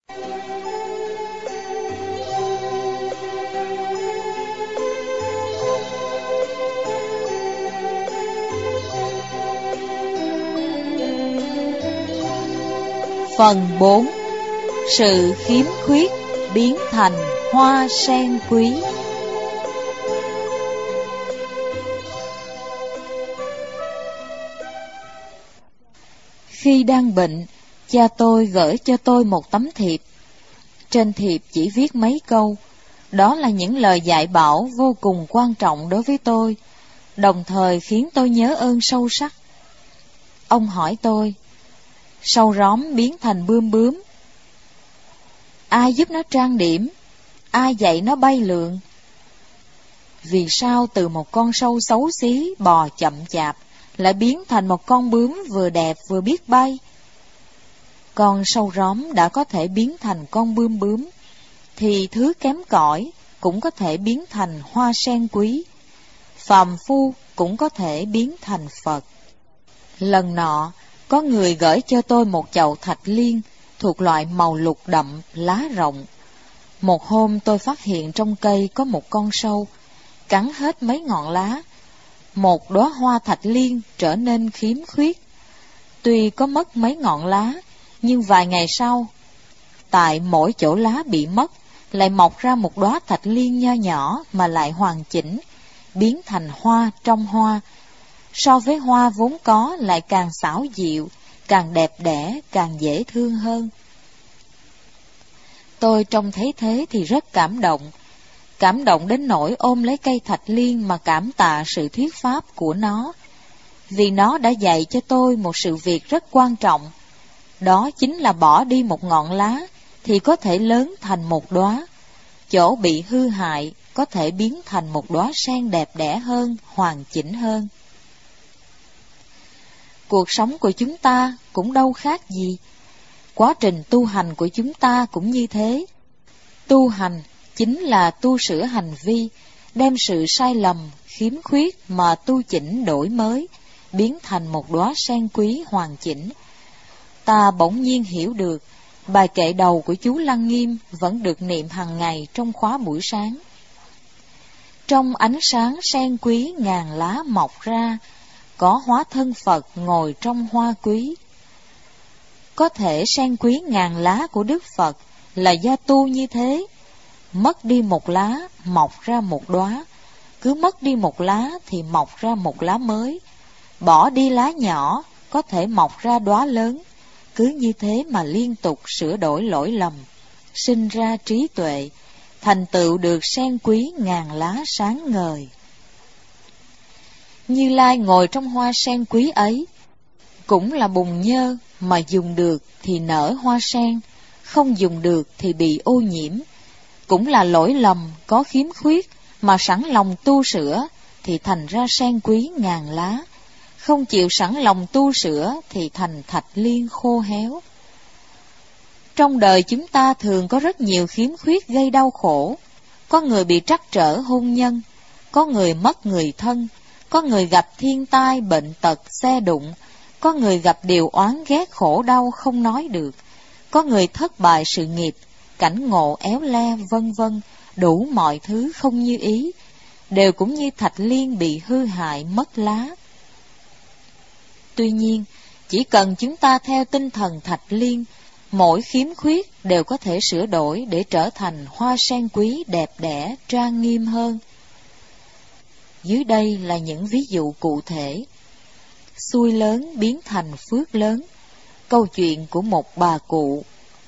Phần 4. Sự khiếm khuyết biến thành hoa sen quý. Khi đang bệnh, cha tôi gửi cho tôi một tấm thiệp. Trên thiệp chỉ viết mấy câu. Đó là những lời dạy bảo vô cùng quan trọng đối với tôi, đồng thời khiến tôi nhớ ơn sâu sắc. Ông hỏi tôi, sâu róm biến thành bươm bướm, ai giúp nó trang điểm? Ai dạy nó bay lượn? Vì sao từ một con sâu xấu xí bò chậm chạp lại biến thành một con bướm vừa đẹp vừa biết bay? Con sâu róm đã có thể biến thành con bươm bướm, thì thứ kém cỏi cũng có thể biến thành hoa sen quý, phàm phu cũng có thể biến thành Phật. Lần nọ, có người gửi cho tôi một chậu thạch liên thuộc loại màu lục đậm, lá rộng. Một hôm tôi phát hiện trong cây có một con sâu, cắn hết mấy ngọn lá. Một đóa hoa thạch liên trở nên khiếm khuyết. Tuy có mất mấy ngọn lá, nhưng vài ngày sau, tại mỗi chỗ lá bị mất, lại mọc ra một đóa thạch liên nho nhỏ mà lại hoàn chỉnh, biến thành hoa trong hoa. So với hoa vốn có lại càng xảo diệu, càng đẹp đẽ, càng dễ thương hơn. Tôi trông thấy thế thì rất cảm động đến nỗi ôm lấy cây thạch liên mà cảm tạ sự thuyết pháp của nó, vì nó đã dạy cho tôi một sự việc rất quan trọng. Đó chính là bỏ đi một ngọn lá thì có thể lớn thành một đóa, chỗ bị hư hại có thể biến thành một đóa sen đẹp đẽ hơn, hoàn chỉnh hơn. Cuộc sống của chúng ta cũng đâu khác gì. Quá trình tu hành của chúng ta cũng như thế. Tu hành chính là tu sửa hành vi, đem sự sai lầm, khiếm khuyết mà tu chỉnh đổi mới, biến thành một đóa sen quý hoàn chỉnh. Ta bỗng nhiên hiểu được, bài kệ đầu của chú Lăng Nghiêm vẫn được niệm hàng ngày trong khóa buổi sáng. Trong ánh sáng sen quý ngàn lá mọc ra, có hóa thân Phật ngồi trong hoa quý. Có thể sen quý ngàn lá của Đức Phật là do tu như thế. Mất đi một lá, mọc ra một đóa. Cứ mất đi một lá thì mọc ra một lá mới. Bỏ đi lá nhỏ, có thể mọc ra đóa lớn. Cứ như thế mà liên tục sửa đổi lỗi lầm, sinh ra trí tuệ, thành tựu được sen quý ngàn lá sáng ngời. Như Lai ngồi trong hoa sen quý ấy, cũng là bùn nhơ, mà dùng được thì nở hoa sen, không dùng được thì bị ô nhiễm. Cũng là lỗi lầm, có khiếm khuyết, mà sẵn lòng tu sửa thì thành ra sen quý ngàn lá. Không chịu sẵn lòng tu sửa thì thành thạch liên khô héo. Trong đời chúng ta thường có rất nhiều khiếm khuyết gây đau khổ. Có người bị trắc trở hôn nhân, có người mất người thân, có người gặp thiên tai, bệnh tật, xe đụng, có người gặp điều oán ghét khổ đau không nói được, có người thất bại sự nghiệp, cảnh ngộ éo le, vân vân, đủ mọi thứ không như ý, đều cũng như thạch liên bị hư hại mất lá. Tuy nhiên, chỉ cần chúng ta theo tinh thần thạch liên, mỗi khiếm khuyết đều có thể sửa đổi để trở thành hoa sen quý đẹp đẽ, trang nghiêm hơn. Dưới đây là những ví dụ cụ thể. Xui lớn biến thành phước lớn. Câu chuyện của một bà cụ.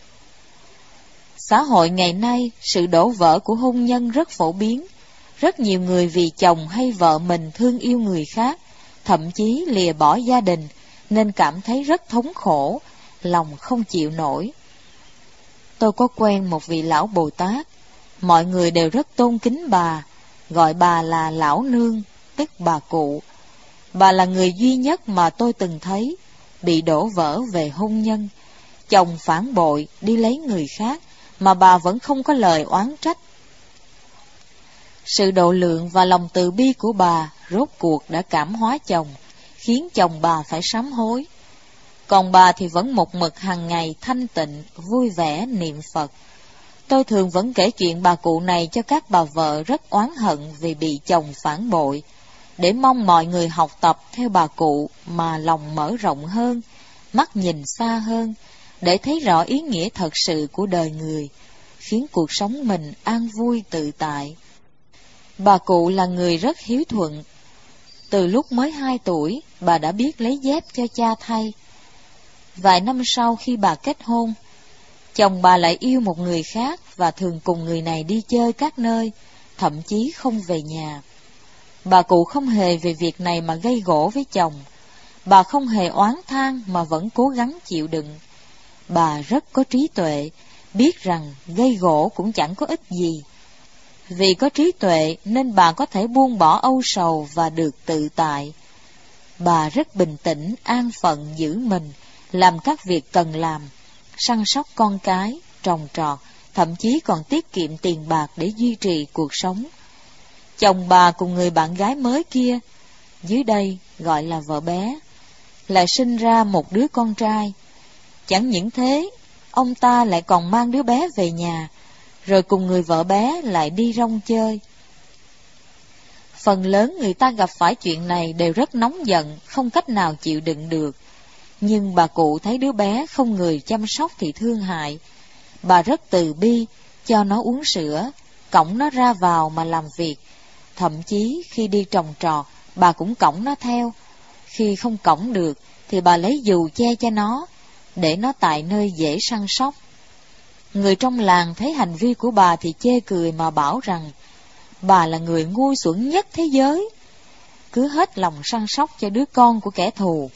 Xã hội ngày nay, sự đổ vỡ của hôn nhân rất phổ biến. Rất nhiều người vì chồng hay vợ mình thương yêu người khác, thậm chí lìa bỏ gia đình, nên cảm thấy rất thống khổ, lòng không chịu nổi. Tôi có quen một vị lão Bồ Tát, mọi người đều rất tôn kính bà, gọi bà là lão nương, tức bà cụ. Bà là người duy nhất mà tôi từng thấy bị đổ vỡ về hôn nhân. Chồng phản bội, đi lấy người khác, mà bà vẫn không có lời oán trách. Sự độ lượng và lòng từ bi của bà rốt cuộc đã cảm hóa chồng, khiến chồng bà phải sám hối. còn bà thì vẫn một mực hàng ngày thanh tịnh, vui vẻ niệm Phật. Tôi thường vẫn kể chuyện bà cụ này cho các bà vợ rất oán hận vì bị chồng phản bội, để mong mọi người học tập theo bà cụ mà lòng mở rộng hơn, mắt nhìn xa hơn, để thấy rõ ý nghĩa thật sự của đời người, khiến cuộc sống mình an vui tự tại. Bà cụ là người rất hiếu thuận. Từ lúc mới 2 tuổi, bà đã biết lấy dép cho cha thay. Vài năm sau khi bà kết hôn, chồng bà lại yêu một người khác và thường cùng người này đi chơi các nơi, thậm chí không về nhà. Bà cụ không hề về việc này mà gây gổ với chồng. Bà không hề oán than mà vẫn cố gắng chịu đựng. Bà rất có trí tuệ, biết rằng gây gổ cũng chẳng có ích gì. Vì có trí tuệ nên bà có thể buông bỏ âu sầu và được tự tại. Bà rất bình tĩnh, an phận giữ mình, làm các việc cần làm, săn sóc con cái, trồng trọt, thậm chí còn tiết kiệm tiền bạc để duy trì cuộc sống. Chồng bà cùng người bạn gái mới kia, dưới đây gọi là vợ bé, lại sinh ra một đứa con trai. Chẳng những thế, ông ta lại còn mang đứa bé về nhà, rồi cùng người vợ bé lại đi rong chơi. Phần lớn người ta gặp phải chuyện này đều rất nóng giận, không cách nào chịu đựng được. Nhưng bà cụ thấy đứa bé không người chăm sóc thì thương hại. Bà rất từ bi, cho nó uống sữa, cõng nó ra vào mà làm việc. Thậm chí khi đi trồng trọt, bà cũng cõng nó theo. Khi không cõng được thì bà lấy dù che cho nó, để nó tại nơi dễ săn sóc. Người trong làng thấy hành vi của bà thì chê cười mà bảo rằng bà là người ngu xuẩn nhất thế giới, cứ hết lòng săn sóc cho đứa con của kẻ thù.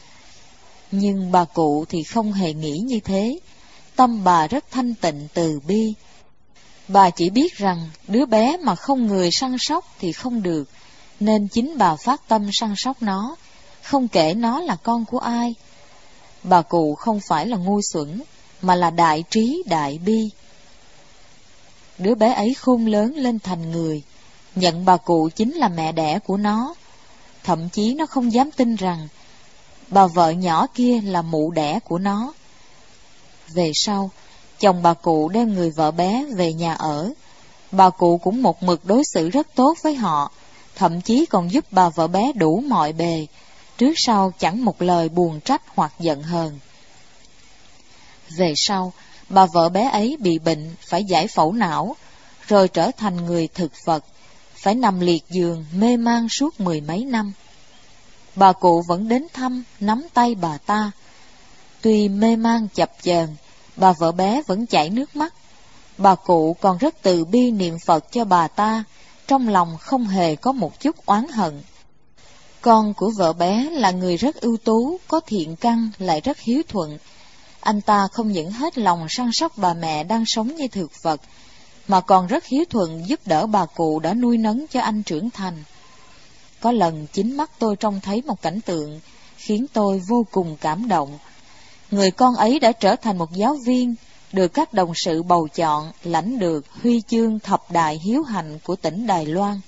Nhưng bà cụ thì không hề nghĩ như thế. Tâm bà rất thanh tịnh từ bi. Bà chỉ biết rằng đứa bé mà không người săn sóc thì không được, nên chính bà phát tâm săn sóc nó, không kể nó là con của ai. Bà cụ không phải là ngu xuẩn, mà là đại trí đại bi. Đứa bé ấy khôn lớn lên thành người, nhận bà cụ chính là mẹ đẻ của nó. Thậm chí nó không dám tin rằng bà vợ nhỏ kia là mụ đẻ của nó. Về sau, chồng bà cụ đem người vợ bé về nhà ở. Bà cụ cũng một mực đối xử rất tốt với họ, thậm chí còn giúp bà vợ bé đủ mọi bề, trước sau chẳng một lời buồn trách hoặc giận hờn. Về sau, bà vợ bé ấy bị bệnh phải giải phẫu não, rồi trở thành người thực vật, phải nằm liệt giường mê man suốt 10 mấy năm. Bà cụ vẫn đến thăm, nắm tay bà ta. Tuy mê man chập chờn, bà vợ bé vẫn chảy nước mắt. Bà cụ còn rất từ bi niệm Phật cho bà ta, trong lòng không hề có một chút oán hận. Con của vợ bé là người rất ưu tú, có thiện căn, lại rất hiếu thuận. Anh ta không những hết lòng săn sóc bà mẹ đang sống như thực vật, mà còn rất hiếu thuận giúp đỡ bà cụ đã nuôi nấng cho anh trưởng thành. Có lần chính mắt tôi trông thấy một cảnh tượng khiến tôi vô cùng cảm động. Người con ấy đã trở thành một giáo viên, được các đồng sự bầu chọn lãnh được huy chương thập đại hiếu hạnh của tỉnh Đài Loan.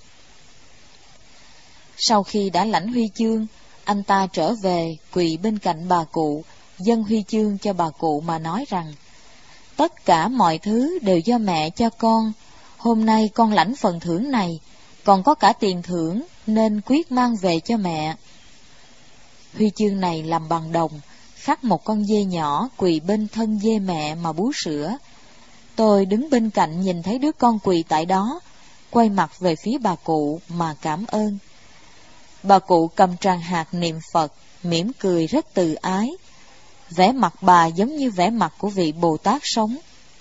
Sau khi đã lãnh huy chương, anh ta trở về quỳ bên cạnh bà cụ, dâng huy chương cho bà cụ mà nói rằng: tất cả mọi thứ đều do mẹ cho con. Hôm nay con lãnh phần thưởng này, còn có cả tiền thưởng, nên quyết mang về cho mẹ. Huy chương này làm bằng đồng, khắc một con dê nhỏ quỳ bên thân dê mẹ mà bú sữa. Tôi đứng bên cạnh nhìn thấy đứa con quỳ tại đó, quay mặt về phía bà cụ mà cảm ơn. Bà cụ cầm tràng hạt niệm Phật, mỉm cười rất từ ái. Vẻ mặt bà giống như vẻ mặt của vị Bồ Tát sống.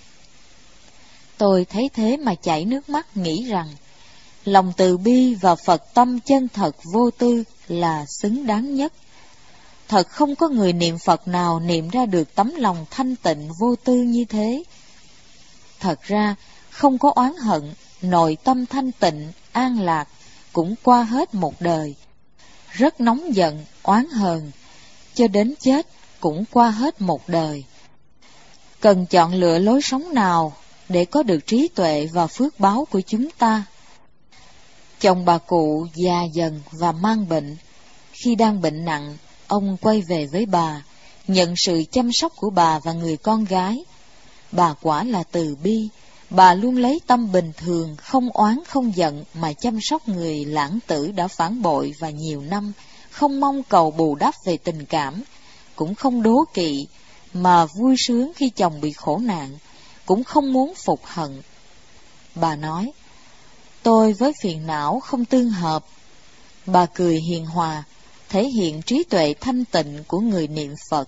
Tôi thấy thế mà chảy nước mắt, nghĩ rằng lòng từ bi và Phật tâm chân thật vô tư là xứng đáng nhất. Thật không có người niệm Phật nào niệm ra được tấm lòng thanh tịnh vô tư như thế. Thật ra không có oán hận, nội tâm thanh tịnh, an lạc, cũng qua hết một đời. Rất nóng giận, oán hờn, cho đến chết cũng qua hết một đời. Cần chọn lựa lối sống nào để có được trí tuệ và phước báo của chúng ta. Chồng bà cụ già dần và mang bệnh. Khi đang bệnh nặng, ông quay về với bà, nhận sự chăm sóc của bà và người con gái. Bà quả là từ bi, bà luôn lấy tâm bình thường, không oán không giận mà chăm sóc người lãng tử đã phản bội và nhiều năm, không mong cầu bù đắp về tình cảm, cũng không đố kỵ, mà vui sướng khi chồng bị khổ nạn, cũng không muốn phục hận. Bà nói, tôi với phiền não không tương hợp. Bà cười hiền hòa, thể hiện trí tuệ thanh tịnh của người niệm Phật.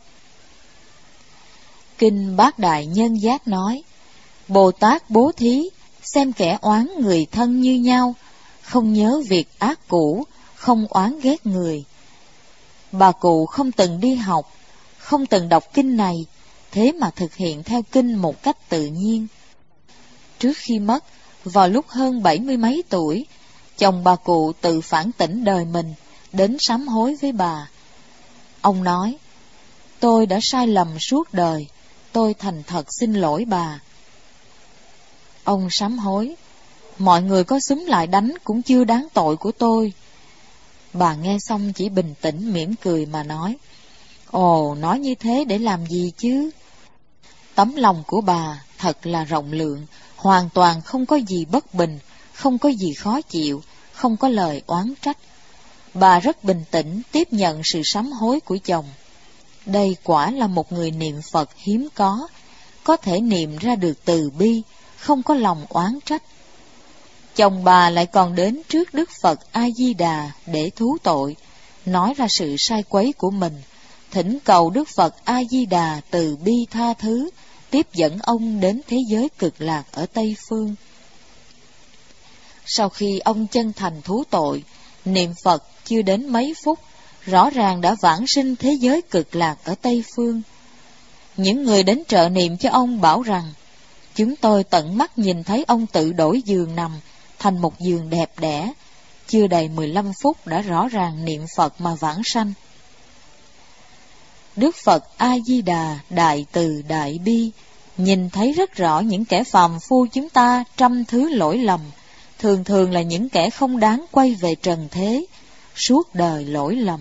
Kinh Bát Đại Nhân Giác nói, Bồ Tát bố thí, xem kẻ oán người thân như nhau, không nhớ việc ác cũ, không oán ghét người. Bà cụ không từng đi học, không từng đọc kinh này, thế mà thực hiện theo kinh một cách tự nhiên. Trước khi mất, vào lúc hơn 70 mấy tuổi, chồng bà cụ tự phản tỉnh đời mình, đến sám hối với bà. Ông nói, tôi đã sai lầm suốt đời, tôi thành thật xin lỗi bà. Ông sám hối, mọi người có xúm lại đánh cũng chưa đáng tội của tôi. Bà nghe xong chỉ bình tĩnh mỉm cười mà nói, ồ, nói như thế để làm gì chứ? Tấm lòng của bà thật là rộng lượng, hoàn toàn không có gì bất bình, không có gì khó chịu, không có lời oán trách. Bà rất bình tĩnh tiếp nhận sự sám hối của chồng. Đây quả là một người niệm Phật hiếm có thể niệm ra được từ bi, không có lòng oán trách. Chồng bà lại còn đến trước Đức Phật A-di-đà để thú tội, nói ra sự sai quấy của mình, thỉnh cầu Đức Phật A-di-đà từ bi tha thứ, tiếp dẫn ông đến thế giới cực lạc ở Tây Phương. Sau khi ông chân thành thú tội, niệm Phật chưa đến mấy phút, rõ ràng đã vãng sinh thế giới cực lạc ở Tây Phương. Những người đến trợ niệm cho ông bảo rằng, chúng tôi tận mắt nhìn thấy ông tự đổi giường nằm thành một giường đẹp đẽ, chưa đầy 15 phút đã rõ ràng niệm Phật mà vãng sanh. Đức Phật A-di-đà đại từ đại bi, nhìn thấy rất rõ những kẻ phàm phu chúng ta trăm thứ lỗi lầm, thường thường là những kẻ không đáng quay về trần thế, suốt đời lỗi lầm.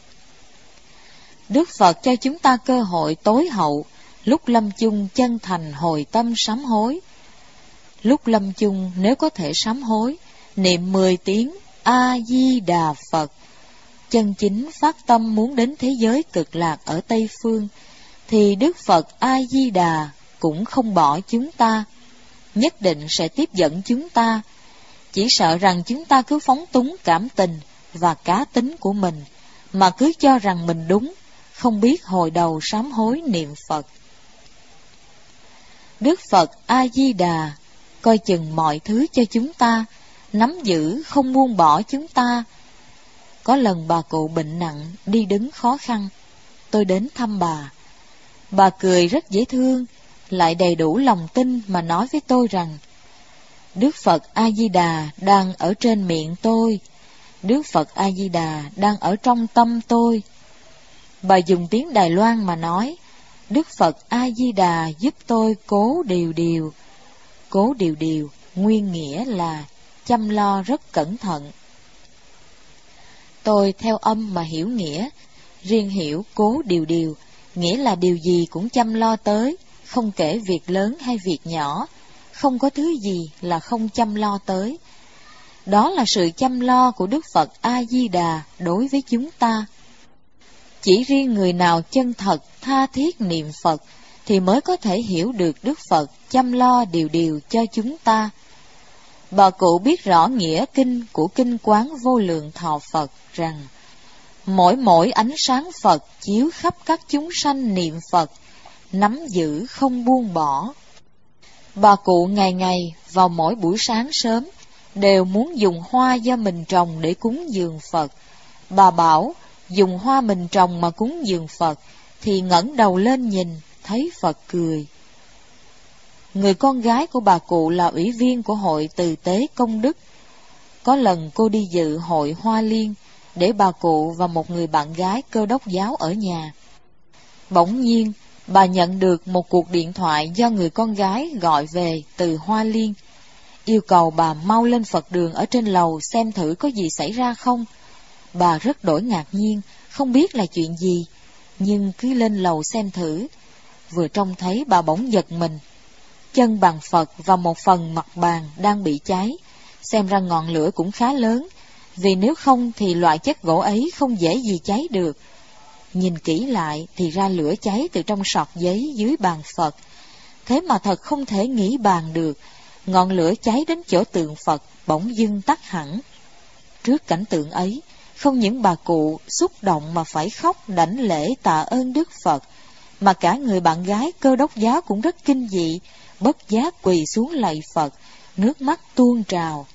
Đức Phật cho chúng ta cơ hội tối hậu, lúc lâm chung chân thành hồi tâm sám hối. Lúc lâm chung nếu có thể sám hối, niệm 10 tiếng A-di-đà Phật, chân chính phát tâm muốn đến thế giới cực lạc ở Tây Phương, thì Đức Phật A-di-đà cũng không bỏ chúng ta, nhất định sẽ tiếp dẫn chúng ta. Chỉ sợ rằng chúng ta cứ phóng túng cảm tình và cá tính của mình, mà cứ cho rằng mình đúng, không biết hồi đầu sám hối niệm Phật. Đức Phật A-di-đà coi chừng mọi thứ cho chúng ta, nắm giữ không buông bỏ chúng ta. Có lần bà cụ bệnh nặng, đi đứng khó khăn, tôi đến thăm bà. Bà cười rất dễ thương, lại đầy đủ lòng tin mà nói với tôi rằng, Đức Phật A-di-đà đang ở trên miệng tôi, Đức Phật A-di-đà đang ở trong tâm tôi. Bà dùng tiếng Đài Loan mà nói, Đức Phật A-di-đà giúp tôi cố điều điều. Cố điều điều, nguyên nghĩa là chăm lo rất cẩn thận. Tôi theo âm mà hiểu nghĩa, riêng hiểu cố điều điều, nghĩa là điều gì cũng chăm lo tới, không kể việc lớn hay việc nhỏ, không có thứ gì là không chăm lo tới. Đó là sự chăm lo của Đức Phật A-di-đà đối với chúng ta. Chỉ riêng người nào chân thật, tha thiết niệm Phật thì mới có thể hiểu được Đức Phật chăm lo điều điều cho chúng ta. Bà cụ biết rõ nghĩa kinh của Kinh Quán Vô Lượng Thọ Phật rằng, mỗi ánh sáng Phật chiếu khắp các chúng sanh niệm Phật, nắm giữ không buông bỏ. Bà cụ ngày ngày vào mỗi buổi sáng sớm đều muốn dùng hoa do mình trồng để cúng dường Phật. Bà bảo dùng hoa mình trồng mà cúng dường Phật thì ngẩng đầu lên nhìn thấy Phật cười. Người con gái của bà cụ là ủy viên của hội Từ Tế Công Đức. Có lần cô đi dự hội Hoa Liên để bà cụ và một người bạn gái Cơ Đốc giáo ở nhà. Bỗng nhiên bà nhận được một cuộc điện thoại do người con gái gọi về từ Hoa Liên, yêu cầu bà mau lên Phật đường ở trên lầu xem thử có gì xảy ra không. Bà rất đổi ngạc nhiên, không biết là chuyện gì, nhưng cứ lên lầu xem thử. Vừa trông thấy bà bỗng giật mình. Chân bàn Phật và một phần mặt bàn đang bị cháy, xem ra ngọn lửa cũng khá lớn, vì nếu không thì loại chất gỗ ấy không dễ gì cháy được. Nhìn kỹ lại thì ra lửa cháy từ trong sọt giấy dưới bàn Phật. Thế mà thật không thể nghĩ bàn được, ngọn lửa cháy đến chỗ tượng Phật bỗng dưng tắt hẳn. Trước cảnh tượng ấy, không những bà cụ xúc động mà phải khóc đảnh lễ tạ ơn Đức Phật, mà cả người bạn gái Cơ Đốc giáo cũng rất kinh dị, bất giác quỳ xuống lạy Phật, nước mắt tuôn trào.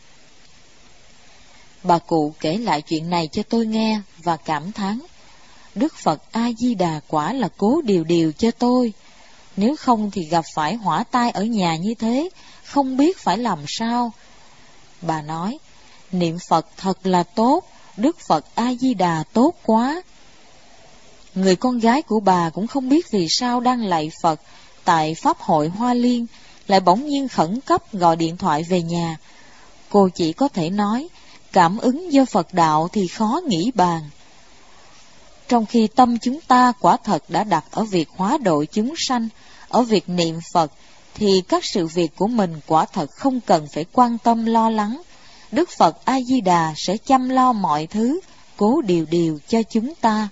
Bà cụ kể lại chuyện này cho tôi nghe và cảm thán: Đức Phật A-di-đà quả là cố điều điều cho tôi. Nếu không thì gặp phải hỏa tai ở nhà như thế, không biết phải làm sao. Bà nói, niệm Phật thật là tốt, Đức Phật A-di-đà tốt quá. Người con gái của bà cũng không biết vì sao đang lạy Phật tại Pháp hội Hoa Liên, lại bỗng nhiên khẩn cấp gọi điện thoại về nhà. Cô chỉ có thể nói, cảm ứng do Phật đạo thì khó nghĩ bàn. Trong khi tâm chúng ta quả thật đã đặt ở việc hóa độ chúng sanh, ở việc niệm Phật, thì các sự việc của mình quả thật không cần phải quan tâm lo lắng. Đức Phật A-di-đà sẽ chăm lo mọi thứ, cố điều điều cho chúng ta.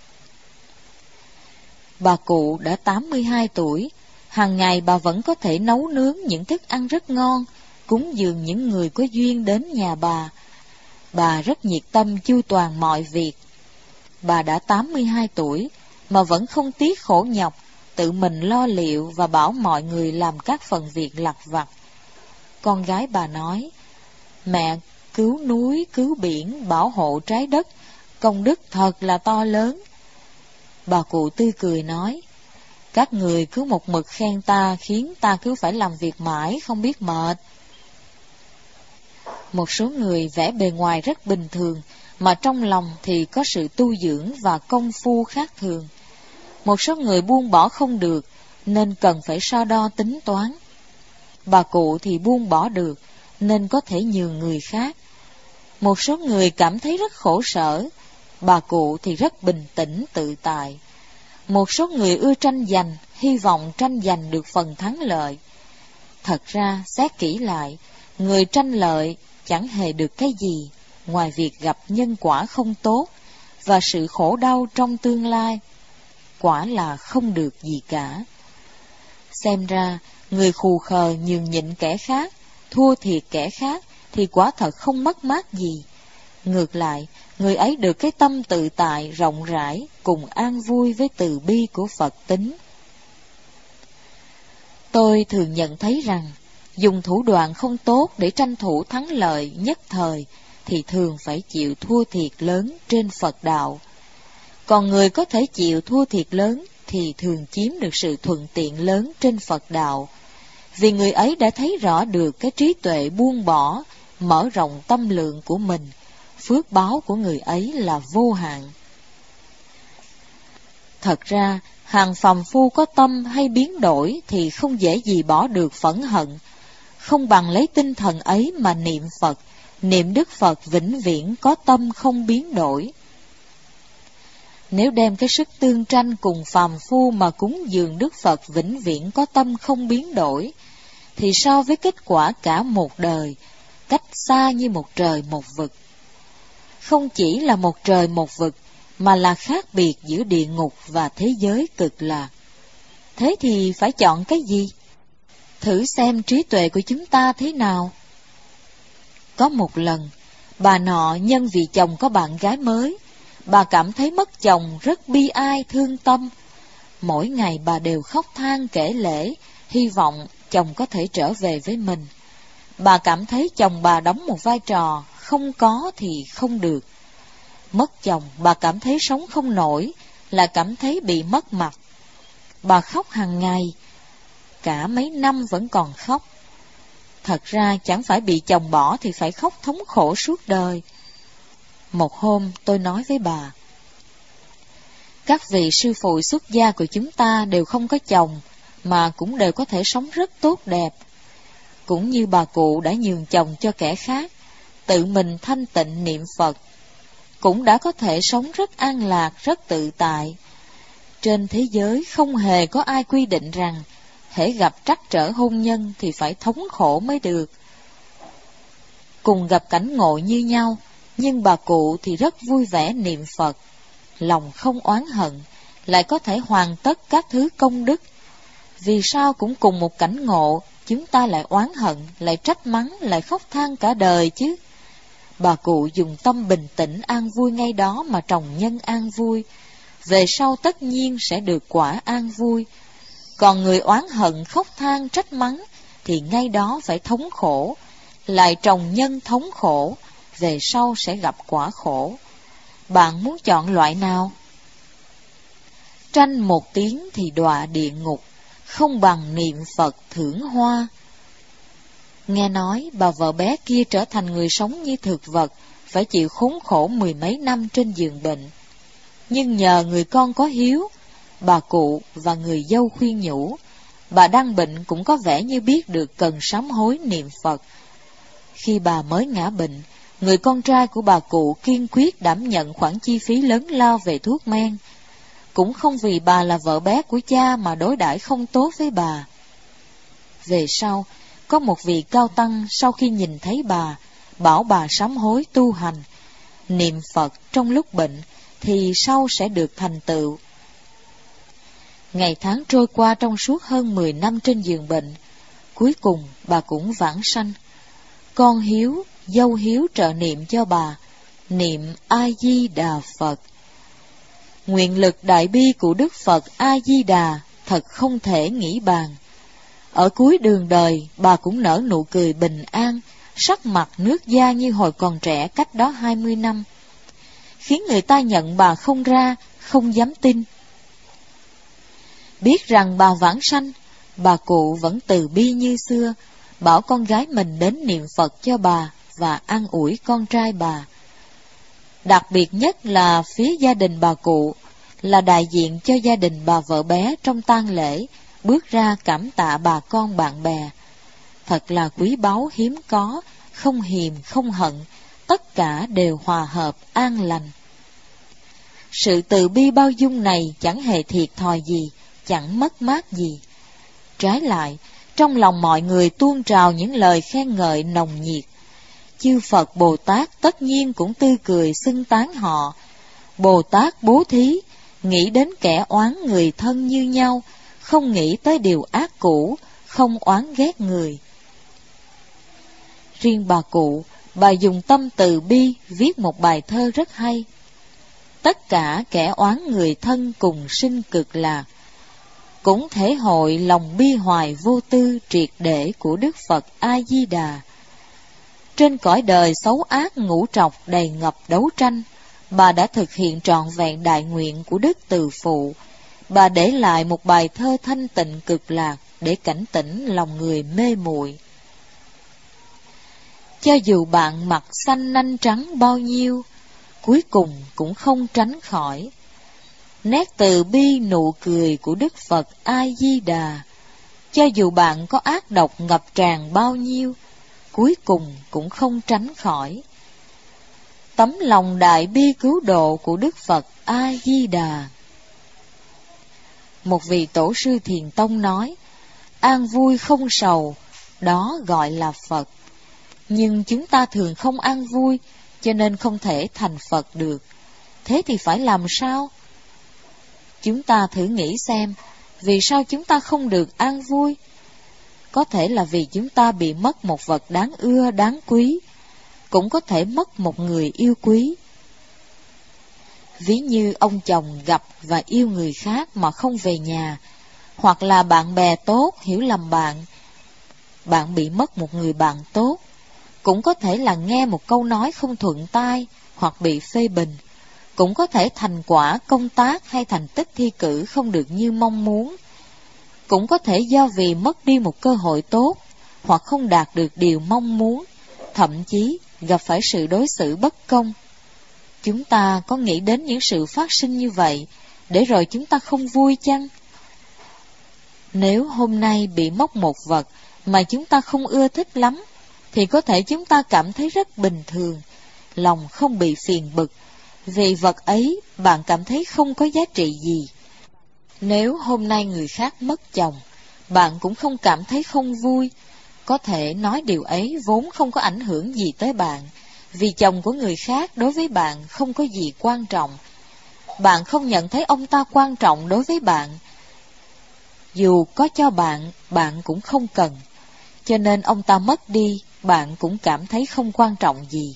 Bà cụ đã 82 tuổi, hàng ngày bà vẫn có thể nấu nướng những thức ăn rất ngon, cúng dường những người có duyên đến nhà bà. Bà rất nhiệt tâm chu toàn mọi việc. Bà đã 82 tuổi, mà vẫn không tiếc khổ nhọc, tự mình lo liệu và bảo mọi người làm các phần việc lặt vặt. Con gái bà nói, mẹ cứu núi, cứu biển, bảo hộ trái đất, công đức thật là to lớn. Bà cụ tươi cười nói, các người cứ một mực khen ta khiến ta cứ phải làm việc mãi không biết mệt. Một số người vẻ bề ngoài rất bình thường, mà trong lòng thì có sự tu dưỡng và công phu khác thường. Một số người buông bỏ không được, nên cần phải so đo tính toán. Bà cụ thì buông bỏ được, nên có thể nhường người khác. Một số người cảm thấy rất khổ sở, bà cụ thì rất bình tĩnh tự tại. Một số người ưa tranh giành, hy vọng tranh giành được phần thắng lợi. Thật ra, xét kỹ lại, người tranh lợi chẳng hề được cái gì, ngoài việc gặp nhân quả không tốt và sự khổ đau trong tương lai. Quả là không được gì cả. Xem ra, người khù khờ nhường nhịn kẻ khác, thua thiệt kẻ khác, thì quả thật không mất mát gì. Ngược lại, người ấy được cái tâm tự tại, rộng rãi, cùng an vui với từ bi của Phật tính. Tôi thường nhận thấy rằng, dùng thủ đoạn không tốt để tranh thủ thắng lợi nhất thời, thì thường phải chịu thua thiệt lớn trên Phật đạo. Còn người có thể chịu thua thiệt lớn thì thường chiếm được sự thuận tiện lớn trên Phật đạo, vì người ấy đã thấy rõ được cái trí tuệ buông bỏ, mở rộng tâm lượng của mình, phước báo của người ấy là vô hạn. Thật ra, hàng phàm phu có tâm hay biến đổi thì không dễ gì bỏ được phẫn hận, không bằng lấy tinh thần ấy mà niệm Phật, niệm Đức Phật vĩnh viễn có tâm không biến đổi. Nếu đem cái sức tương tranh cùng phàm phu mà cúng dường Đức Phật vĩnh viễn có tâm không biến đổi, thì so với kết quả cả một đời, cách xa như một trời một vực. Không chỉ là một trời một vực, mà là khác biệt giữa địa ngục và thế giới cực lạc. Thế thì phải chọn cái gì? Thử xem trí tuệ của chúng ta thế nào. Có một lần, bà nọ nhân vì chồng có bạn gái mới, bà cảm thấy mất chồng rất bi ai thương tâm. Mỗi ngày bà đều khóc than kể lể, hy vọng chồng có thể trở về với mình. Bà cảm thấy chồng bà đóng một vai trò, không có thì không được. Mất chồng, bà cảm thấy sống không nổi, là cảm thấy bị mất mặt. Bà khóc hàng ngày, cả mấy năm vẫn còn khóc. Thật ra chẳng phải bị chồng bỏ thì phải khóc thống khổ suốt đời. Một hôm tôi nói với bà, các vị sư phụ xuất gia của chúng ta đều không có chồng, mà cũng đều có thể sống rất tốt đẹp. Cũng như bà cụ đã nhường chồng cho kẻ khác, tự mình thanh tịnh niệm Phật, cũng đã có thể sống rất an lạc, rất tự tại. Trên thế giới không hề có ai quy định rằng hễ gặp trắc trở hôn nhân thì phải thống khổ mới được. Cùng gặp cảnh ngộ như nhau, nhưng bà cụ thì rất vui vẻ niệm Phật, lòng không oán hận, lại có thể hoàn tất các thứ công đức. Vì sao cũng cùng một cảnh ngộ, chúng ta lại oán hận, lại trách mắng, lại khóc than cả đời chứ? Bà cụ dùng tâm bình tĩnh an vui ngay đó mà trồng nhân an vui, về sau tất nhiên sẽ được quả an vui. Còn người oán hận, khóc than, trách mắng thì ngay đó phải thống khổ, lại trồng nhân thống khổ, về sau sẽ gặp quả khổ. Bạn muốn chọn loại nào? Tranh một tiếng thì đọa địa ngục, không bằng niệm Phật thưởng hoa. Nghe nói bà vợ bé kia trở thành người sống như thực vật, phải chịu khốn khổ 10 mấy năm trên giường bệnh. Nhưng nhờ người con có hiếu, bà cụ và người dâu khuyên nhủ, bà đang bệnh cũng có vẻ như biết được cần sám hối niệm Phật. Khi bà mới ngã bệnh, người con trai của bà cụ kiên quyết đảm nhận khoản chi phí lớn lao về thuốc men. Cũng không vì bà là vợ bé của cha mà đối đãi không tốt với bà. Về sau, có một vị cao tăng sau khi nhìn thấy bà, bảo bà sám hối tu hành, niệm Phật trong lúc bệnh, thì sau sẽ được thành tựu. Ngày tháng trôi qua trong suốt hơn 10 năm trên giường bệnh, cuối cùng bà cũng vãng sanh. Con hiếu, dâu hiếu trợ niệm cho bà, niệm A-di-đà Phật. Nguyện lực đại bi của Đức Phật A-di-đà thật không thể nghĩ bàn. Ở cuối đường đời, bà cũng nở nụ cười bình an, sắc mặt nước da như hồi còn trẻ cách đó 20 năm, khiến người ta nhận bà không ra, không dám tin. Biết rằng bà vãng sanh, bà cụ vẫn từ bi như xưa, bảo con gái mình đến niệm Phật cho bà và an ủi con trai bà. Đặc biệt nhất là phía gia đình bà cụ, là đại diện cho gia đình bà vợ bé trong tang lễ, bước ra cảm tạ bà con bạn bè. Thật là quý báu hiếm có, không hiềm không hận, tất cả đều hòa hợp an lành. Sự từ bi bao dung này chẳng hề thiệt thòi gì, chẳng mất mát gì. Trái lại, trong lòng mọi người tuôn trào những lời khen ngợi nồng nhiệt. Chư Phật Bồ Tát tất nhiên cũng tươi cười xưng tán họ. Bồ Tát bố thí, nghĩ đến kẻ oán người thân như nhau, không nghĩ tới điều ác cũ, không oán ghét người. Riêng bà cụ, bà dùng tâm từ bi viết một bài thơ rất hay. Tất cả kẻ oán người thân cùng sinh cực lạc, cũng thể hội lòng bi hoài vô tư triệt để của Đức Phật A-di-đà. Trên cõi đời xấu ác ngũ trọc đầy ngập đấu tranh, bà đã thực hiện trọn vẹn đại nguyện của Đức Từ Phụ. Bà để lại một bài thơ thanh tịnh cực lạc để cảnh tỉnh lòng người mê muội. Cho dù bạn mặt xanh nanh trắng bao nhiêu, cuối cùng cũng không tránh khỏi nét từ bi nụ cười của Đức Phật A-di-đà. Cho dù bạn có ác độc ngập tràn bao nhiêu, cuối cùng cũng không tránh khỏi tấm lòng đại bi cứu độ của Đức Phật A-di-đà. Một vị tổ sư Thiền Tông nói, an vui không sầu, đó gọi là Phật. Nhưng chúng ta thường không an vui, cho nên không thể thành Phật được. Thế thì phải làm sao? Chúng ta thử nghĩ xem, vì sao chúng ta không được an vui? Có thể là vì chúng ta bị mất một vật đáng ưa, đáng quý, cũng có thể mất một người yêu quý. Ví như ông chồng gặp và yêu người khác mà không về nhà, hoặc là bạn bè tốt hiểu lầm bạn bị mất một người bạn tốt. Cũng có thể là nghe một câu nói không thuận tai, hoặc bị phê bình. Cũng có thể thành quả công tác hay thành tích thi cử không được như mong muốn. Cũng có thể do vì mất đi một cơ hội tốt, hoặc không đạt được điều mong muốn, thậm chí gặp phải sự đối xử bất công. Chúng ta có nghĩ đến những sự phát sinh như vậy, để rồi chúng ta không vui chăng? Nếu hôm nay bị mất một vật mà chúng ta không ưa thích lắm, thì có thể chúng ta cảm thấy rất bình thường, lòng không bị phiền bực, vì vật ấy bạn cảm thấy không có giá trị gì. Nếu hôm nay người khác mất chồng, bạn cũng không cảm thấy không vui. Có thể nói điều ấy vốn không có ảnh hưởng gì tới bạn, vì chồng của người khác đối với bạn không có gì quan trọng. Bạn không nhận thấy ông ta quan trọng đối với bạn. Dù có cho bạn, bạn cũng không cần. Cho nên ông ta mất đi, bạn cũng cảm thấy không quan trọng gì.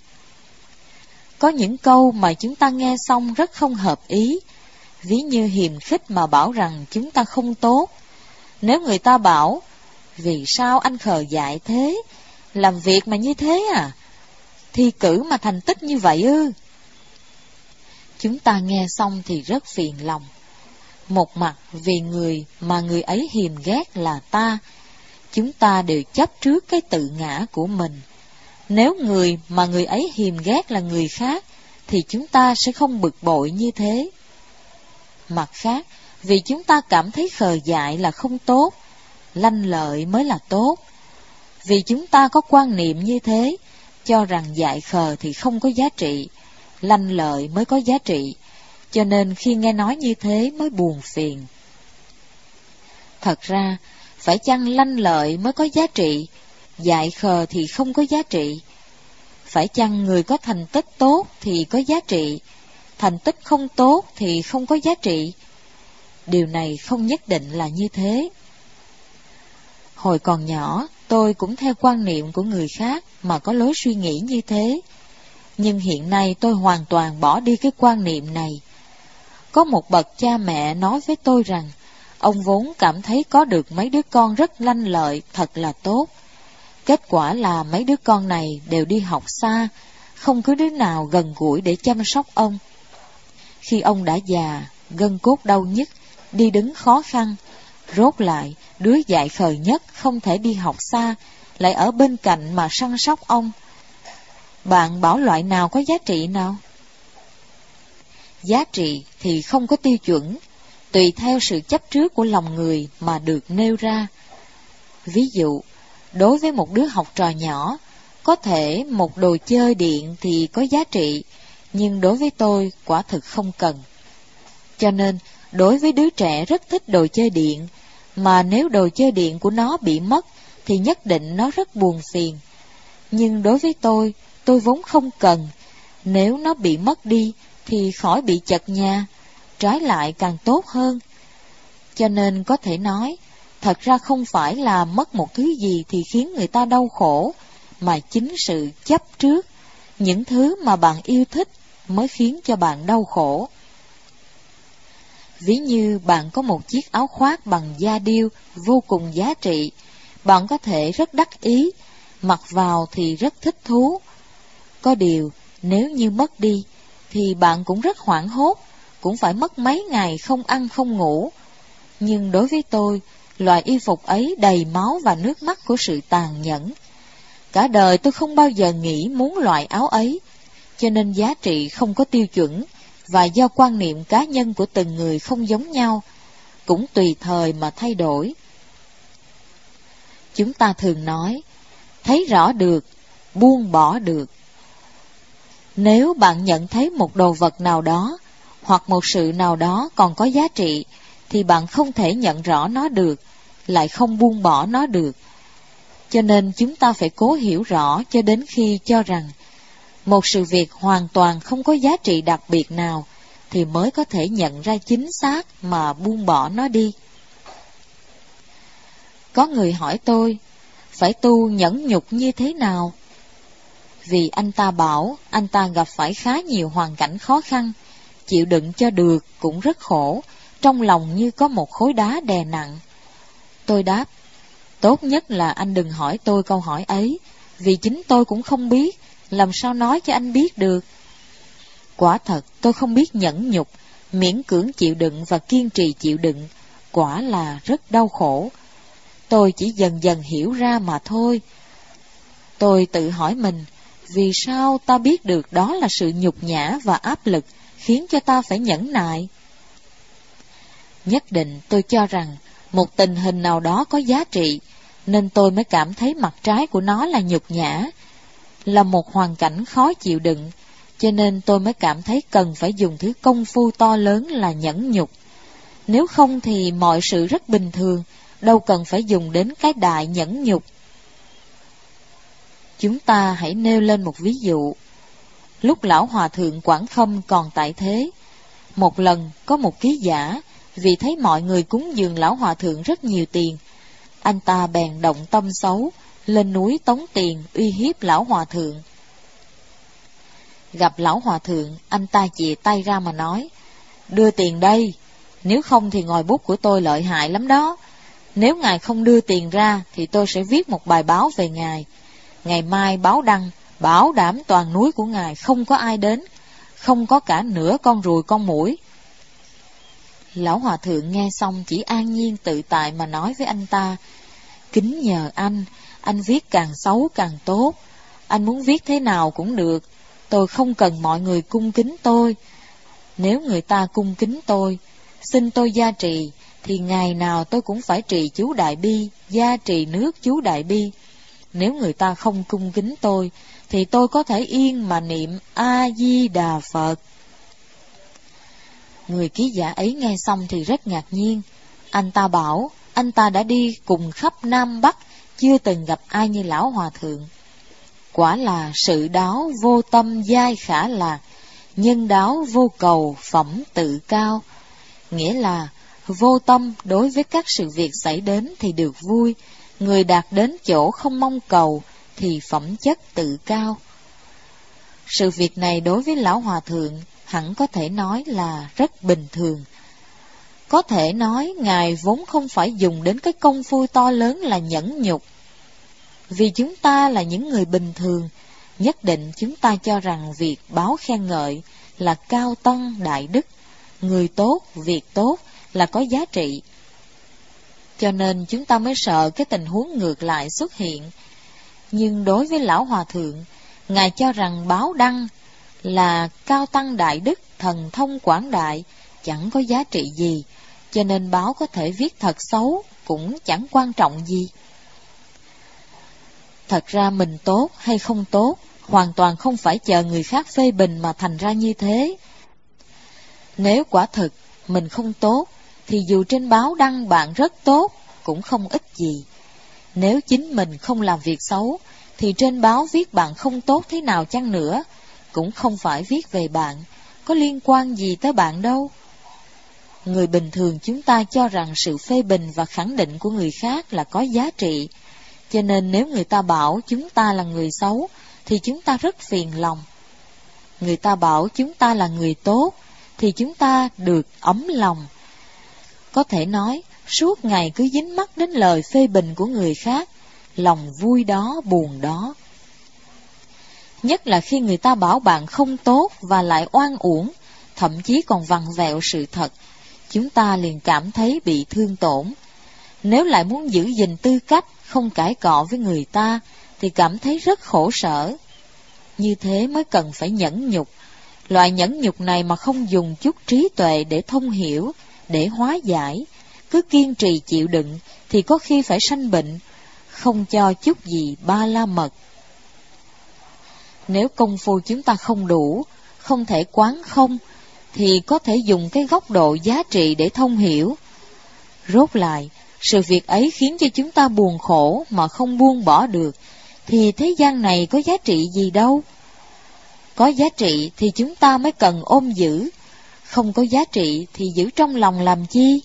Có những câu mà chúng ta nghe xong rất không hợp ý, ví như hiềm khích mà bảo rằng chúng ta không tốt. Nếu người ta bảo, vì sao anh khờ dại thế, làm việc mà như thế à, thi cử mà thành tích như vậy ư? Chúng ta nghe xong thì rất phiền lòng. Một mặt vì người mà người ấy hiềm ghét là ta, chúng ta đều chấp trước cái tự ngã của mình. Nếu người mà người ấy hiềm ghét là người khác, thì chúng ta sẽ không bực bội như thế. Mặt khác, vì chúng ta cảm thấy khờ dại là không tốt, lanh lợi mới là tốt. Vì chúng ta có quan niệm như thế, cho rằng dại khờ thì không có giá trị, lanh lợi mới có giá trị, cho nên khi nghe nói như thế mới buồn phiền. Thật ra, phải chăng lanh lợi mới có giá trị, dại khờ thì không có giá trị? Phải chăng người có thành tích tốt thì có giá trị, thành tích không tốt thì không có giá trị? Điều này không nhất định là như thế. Hồi còn nhỏ, tôi cũng theo quan niệm của người khác mà có lối suy nghĩ như thế. Nhưng hiện nay tôi hoàn toàn bỏ đi cái quan niệm này. Có một bậc cha mẹ nói với tôi rằng, ông vốn cảm thấy có được mấy đứa con rất lanh lợi, thật là tốt. Kết quả là mấy đứa con này đều đi học xa, không có đứa nào gần gũi để chăm sóc ông. Khi ông đã già, gân cốt đau nhức, đi đứng khó khăn, rốt lại, đứa dại khờ nhất không thể đi học xa, lại ở bên cạnh mà săn sóc ông. Bạn bảo loại nào có giá trị nào? Giá trị thì không có tiêu chuẩn, tùy theo sự chấp trước của lòng người mà được nêu ra. Ví dụ, đối với một đứa học trò nhỏ, có thể một đồ chơi điện thì có giá trị, nhưng đối với tôi quả thực không cần. Cho nên, đối với đứa trẻ rất thích đồ chơi điện, mà nếu đồ chơi điện của nó bị mất, thì nhất định nó rất buồn phiền. Nhưng đối với tôi vốn không cần. Nếu nó bị mất đi, thì khỏi bị chật nhà, trái lại càng tốt hơn. Cho nên có thể nói, thật ra không phải là mất một thứ gì thì khiến người ta đau khổ, mà chính sự chấp trước những thứ mà bạn yêu thích mới khiến cho bạn đau khổ. Ví như bạn có một chiếc áo khoác bằng da điêu vô cùng giá trị, bạn có thể rất đắc ý, mặc vào thì rất thích thú. Có điều, nếu như mất đi, thì bạn cũng rất hoảng hốt, cũng phải mất mấy ngày không ăn không ngủ. Nhưng đối với tôi, loại y phục ấy đầy máu và nước mắt của sự tàn nhẫn. Cả đời tôi không bao giờ nghĩ muốn loại áo ấy, cho nên giá trị không có tiêu chuẩn, và do quan niệm cá nhân của từng người không giống nhau, cũng tùy thời mà thay đổi. Chúng ta thường nói, thấy rõ được, buông bỏ được. Nếu bạn nhận thấy một đồ vật nào đó, hoặc một sự nào đó còn có giá trị, thì bạn không thể nhận rõ nó được, lại không buông bỏ nó được. Cho nên chúng ta phải cố hiểu rõ cho đến khi cho rằng một sự việc hoàn toàn không có giá trị đặc biệt nào, thì mới có thể nhận ra chính xác mà buông bỏ nó đi. Có người hỏi tôi, phải tu nhẫn nhục như thế nào? Vì anh ta bảo anh ta gặp phải khá nhiều hoàn cảnh khó khăn, chịu đựng cho được cũng rất khổ, trong lòng như có một khối đá đè nặng. Tôi đáp, tốt nhất là anh đừng hỏi tôi câu hỏi ấy, vì chính tôi cũng không biết, làm sao nói cho anh biết được. Quả thật tôi không biết nhẫn nhục, miễn cưỡng chịu đựng và kiên trì chịu đựng, quả là rất đau khổ. Tôi chỉ dần dần hiểu ra mà thôi. Tôi tự hỏi mình, vì sao ta biết được đó là sự nhục nhã và áp lực, khiến cho ta phải nhẫn nại? Nhất định tôi cho rằng, một tình hình nào đó có giá trị, nên tôi mới cảm thấy mặt trái của nó là nhục nhã, là một hoàn cảnh khó chịu đựng, cho nên tôi mới cảm thấy cần phải dùng thứ công phu to lớn là nhẫn nhục. Nếu không thì mọi sự rất bình thường, đâu cần phải dùng đến cái đại nhẫn nhục. Chúng ta hãy nêu lên một ví dụ. Lúc lão hòa thượng Quảng Khâm còn tại thế, một lần có một ký giả vì thấy mọi người cúng dường lão hòa thượng rất nhiều tiền, anh ta bèn động tâm xấu, lên núi tống tiền uy hiếp lão hòa thượng. Gặp lão hòa thượng, anh ta chìa tay ra mà nói: "Đưa tiền đây, nếu không thì ngòi bút của tôi lợi hại lắm đó. Nếu ngài không đưa tiền ra thì tôi sẽ viết một bài báo về ngài. Ngày mai báo đăng, bảo đảm toàn núi của ngài không có ai đến, không có cả nửa con ruồi con muỗi." Lão hòa thượng nghe xong chỉ an nhiên tự tại mà nói với anh ta: "Kính nhờ anh viết càng xấu càng tốt. Anh muốn viết thế nào cũng được, tôi không cần mọi người cung kính tôi. Nếu người ta cung kính tôi, xin tôi gia trì, thì ngày nào tôi cũng phải trì chú Đại Bi, gia trì nước chú Đại Bi. Nếu người ta không cung kính tôi, thì tôi có thể yên mà niệm A-di-đà Phật." Người ký giả ấy nghe xong thì rất ngạc nhiên. Anh ta bảo anh ta đã đi cùng khắp Nam Bắc, chưa từng gặp ai như lão hòa thượng. Quả là sự đáo vô tâm giai khả lạc, nhân đáo vô cầu phẩm tự cao. Nghĩa là vô tâm đối với các sự việc xảy đến thì được vui, người đạt đến chỗ không mong cầu thì phẩm chất tự cao. Sự việc này đối với lão hòa thượng hẳn có thể nói là rất bình thường. Có thể nói ngài vốn không phải dùng đến cái công phu to lớn là nhẫn nhục. Vì chúng ta là những người bình thường, nhất định chúng ta cho rằng việc báo khen ngợi là cao tăng đại đức, người tốt, việc tốt là có giá trị. Cho nên chúng ta mới sợ cái tình huống ngược lại xuất hiện. Nhưng đối với lão hòa thượng, ngài cho rằng báo đăng là cao tăng đại đức, thần thông quảng đại, chẳng có giá trị gì, cho nên báo có thể viết thật xấu cũng chẳng quan trọng gì. Thật ra mình tốt hay không tốt, hoàn toàn không phải chờ người khác phê bình mà thành ra như thế. Nếu quả thực mình không tốt, thì dù trên báo đăng bạn rất tốt, cũng không ích gì. Nếu chính mình không làm việc xấu, thì trên báo viết bạn không tốt thế nào chăng nữa, cũng không phải viết về bạn, có liên quan gì tới bạn đâu. Người bình thường chúng ta cho rằng sự phê bình và khẳng định của người khác là có giá trị, cho nên nếu người ta bảo chúng ta là người xấu, thì chúng ta rất phiền lòng. Người ta bảo chúng ta là người tốt, thì chúng ta được ấm lòng. Có thể nói, suốt ngày cứ dính mắc đến lời phê bình của người khác, lòng vui đó buồn đó. Nhất là khi người ta bảo bạn không tốt và lại oan uổng, thậm chí còn vặn vẹo sự thật, chúng ta liền cảm thấy bị thương tổn. Nếu lại muốn giữ gìn tư cách, không cãi cọ với người ta, thì cảm thấy rất khổ sở. Như thế mới cần phải nhẫn nhục. Loại nhẫn nhục này mà không dùng chút trí tuệ để thông hiểu, để hóa giải, cứ kiên trì chịu đựng, thì có khi phải sanh bệnh, không cho chút gì ba la mật. Nếu công phu chúng ta không đủ, không thể quán không, thì có thể dùng cái góc độ giá trị để thông hiểu. Rốt lại, sự việc ấy khiến cho chúng ta buồn khổ mà không buông bỏ được, thì thế gian này có giá trị gì đâu. Có giá trị thì chúng ta mới cần ôm giữ, không có giá trị thì giữ trong lòng làm chi.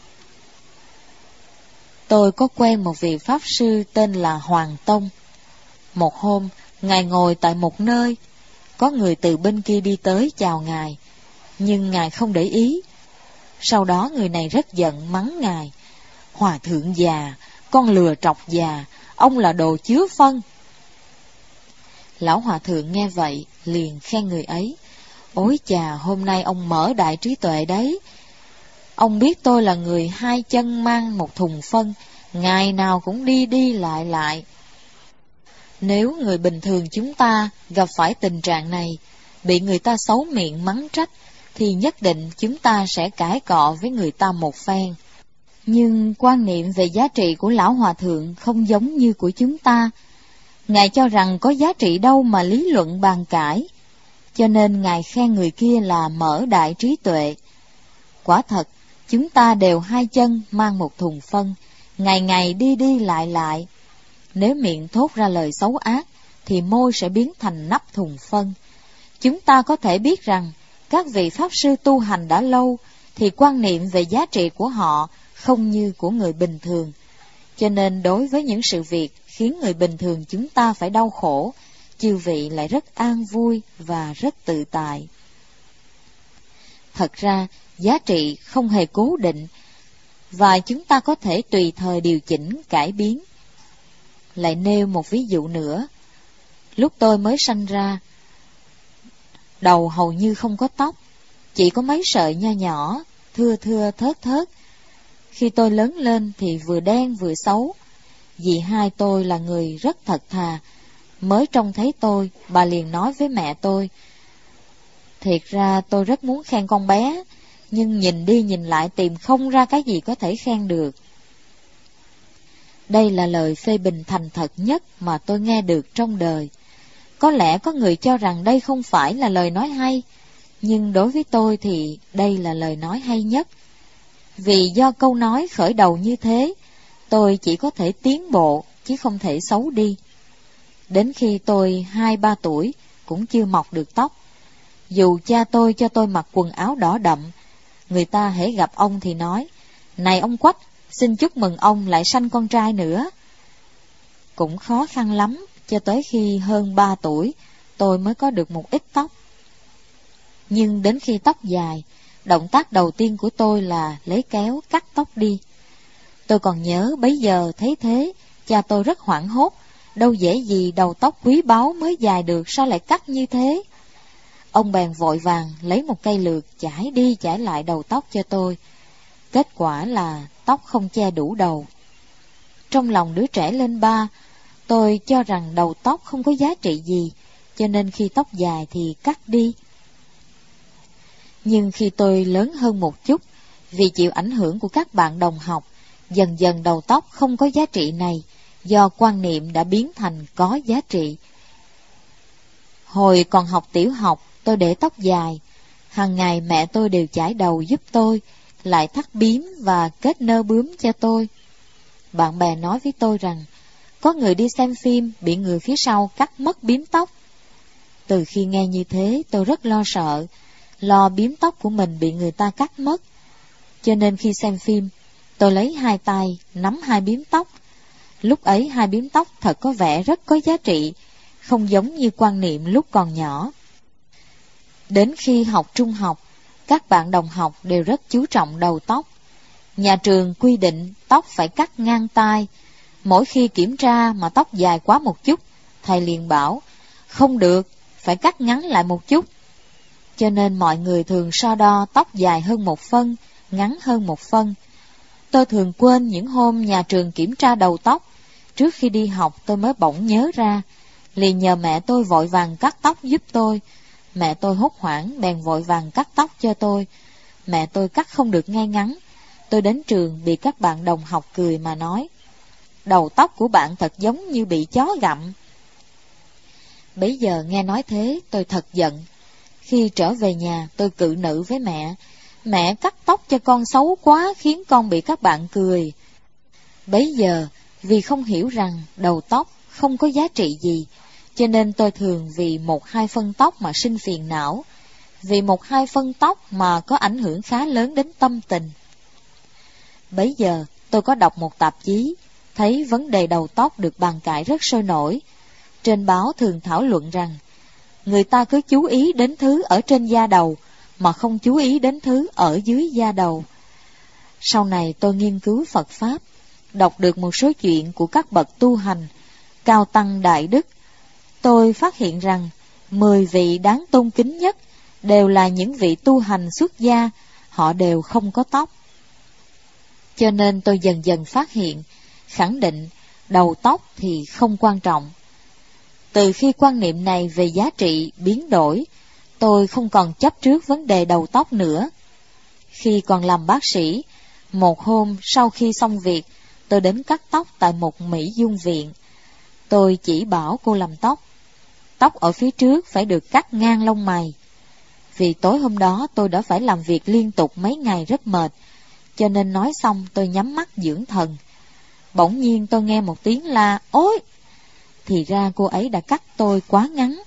Tôi có quen một vị Pháp Sư tên là Hoàng Tông. Một hôm, Ngài ngồi tại một nơi, có người từ bên kia đi tới chào Ngài, nhưng Ngài không để ý. Sau đó người này rất giận mắng Ngài: "Hòa thượng già, con lừa trọc già, ông là đồ chứa phân." Lão hòa thượng nghe vậy, liền khen người ấy: "Ôi chà, hôm nay ông mở đại trí tuệ đấy. Ông biết tôi là người hai chân mang một thùng phân, ngày nào cũng đi đi lại lại. Nếu người bình thường chúng ta gặp phải tình trạng này, bị người ta xấu miệng mắng trách, thì nhất định chúng ta sẽ cãi cọ với người ta một phen. Nhưng quan niệm về giá trị của lão hòa thượng không giống như của chúng ta. Ngài cho rằng có giá trị đâu mà lý luận bàn cãi, cho nên Ngài khen người kia là mở đại trí tuệ. Quả thật, Chúng ta đều hai chân mang một thùng phân, ngày ngày đi đi lại lại. Nếu miệng thốt ra lời xấu ác, thì môi sẽ biến thành nắp thùng phân. Chúng ta có thể biết rằng, các vị Pháp Sư tu hành đã lâu, thì quan niệm về giá trị của họ không như của người bình thường. Cho nên đối với những sự việc khiến người bình thường chúng ta phải đau khổ, chư vị lại rất an vui và rất tự tại. Thật ra, giá trị không hề cố định, và chúng ta có thể tùy thời điều chỉnh, cải biến. Lại nêu một ví dụ nữa. Lúc tôi mới sanh ra, đầu hầu như không có tóc, chỉ có mấy sợi nho nhỏ, thưa thưa thớt thớt. Khi tôi lớn lên thì vừa đen vừa xấu. Dì hai tôi là người rất thật thà, mới trông thấy tôi, bà liền nói với mẹ tôi. Thiệt ra tôi rất muốn khen con bé, nhưng nhìn đi nhìn lại tìm không ra cái gì có thể khen được. Đây là lời phê bình thành thật nhất mà tôi nghe được trong đời. Có lẽ có người cho rằng đây không phải là lời nói hay, nhưng đối với tôi thì đây là lời nói hay nhất. Vì do câu nói khởi đầu như thế, tôi chỉ có thể tiến bộ, chứ không thể xấu đi. Đến khi tôi 2-3 tuổi, cũng chưa mọc được tóc. Dù cha tôi cho tôi mặc quần áo đỏ đậm, người ta hễ gặp ông thì nói, này ông Quách, xin chúc mừng ông lại sanh con trai nữa. Cũng khó khăn lắm, cho tới khi hơn 3 tuổi, tôi mới có được một ít tóc. Nhưng đến khi tóc dài, động tác đầu tiên của tôi là lấy kéo cắt tóc đi. Tôi còn nhớ bấy giờ thấy thế, cha tôi rất hoảng hốt, đâu dễ gì đầu tóc quý báu mới dài được sao lại cắt như thế. Ông bèn vội vàng lấy một cây lược chải đi chải lại đầu tóc cho tôi. Kết quả là tóc không che đủ đầu. Trong lòng đứa trẻ lên 3, tôi cho rằng đầu tóc không có giá trị gì, cho nên khi tóc dài thì cắt đi. Nhưng khi tôi lớn hơn một chút, vì chịu ảnh hưởng của các bạn đồng học, dần dần đầu tóc không có giá trị này, do quan niệm đã biến thành có giá trị. Hồi còn học tiểu học, tôi để tóc dài. Hàng ngày mẹ tôi đều chải đầu giúp tôi, lại thắt bím và kết nơ bướm cho tôi. Bạn bè nói với tôi rằng, có người đi xem phim bị người phía sau cắt mất bím tóc. Từ khi nghe như thế, tôi rất lo sợ, lo bím tóc của mình bị người ta cắt mất. Cho nên khi xem phim, tôi lấy 2 tay nắm 2 bím tóc. Lúc ấy 2 bím tóc thật có vẻ rất có giá trị, không giống như quan niệm lúc còn nhỏ. Đến khi học trung học, các bạn đồng học đều rất chú trọng đầu tóc. Nhà trường quy định tóc phải cắt ngang tai. Mỗi khi kiểm tra mà tóc dài quá một chút, thầy liền bảo, không được, phải cắt ngắn lại một chút. Cho nên mọi người thường so đo tóc dài hơn 1 phân, ngắn hơn 1 phân. Tôi thường quên những hôm nhà trường kiểm tra đầu tóc. Trước khi đi học tôi mới bỗng nhớ ra, liền nhờ mẹ tôi vội vàng cắt tóc giúp tôi. Mẹ tôi hốt hoảng bèn vội vàng cắt tóc cho tôi. Mẹ tôi cắt không được ngay ngắn. Tôi đến trường bị các bạn đồng học cười mà nói, đầu tóc của bạn thật giống như bị chó gặm. Bấy giờ nghe nói thế tôi thật giận. Khi trở về nhà tôi cự nữ với mẹ, mẹ cắt tóc cho con xấu quá khiến con bị các bạn cười. Bấy giờ vì không hiểu rằng đầu tóc không có giá trị gì, cho nên tôi thường vì 1-2 phân tóc mà sinh phiền não, vì 1-2 phân tóc mà có ảnh hưởng khá lớn đến tâm tình. Bấy giờ tôi có đọc một tạp chí, thấy vấn đề đầu tóc được bàn cãi rất sôi nổi. Trên báo thường thảo luận rằng, người ta cứ chú ý đến thứ ở trên da đầu, mà không chú ý đến thứ ở dưới da đầu. Sau này tôi nghiên cứu Phật Pháp, đọc được một số chuyện của các bậc tu hành, cao tăng đại đức. Tôi phát hiện rằng 10 vị đáng tôn kính nhất đều là những vị tu hành xuất gia, họ đều không có tóc. Cho nên tôi dần dần phát hiện, khẳng định đầu tóc thì không quan trọng. Từ khi quan niệm này về giá trị biến đổi, tôi không còn chấp trước vấn đề đầu tóc nữa. Khi còn làm bác sĩ, một hôm sau khi xong việc, tôi đến cắt tóc tại một mỹ dung viện. Tôi chỉ bảo cô làm tóc. Tóc ở phía trước phải được cắt ngang lông mày. Vì tối hôm đó tôi đã phải làm việc liên tục mấy ngày rất mệt, cho nên nói xong tôi nhắm mắt dưỡng thần. Bỗng nhiên tôi nghe một tiếng la ối. Thì ra cô ấy đã cắt tôi quá ngắn.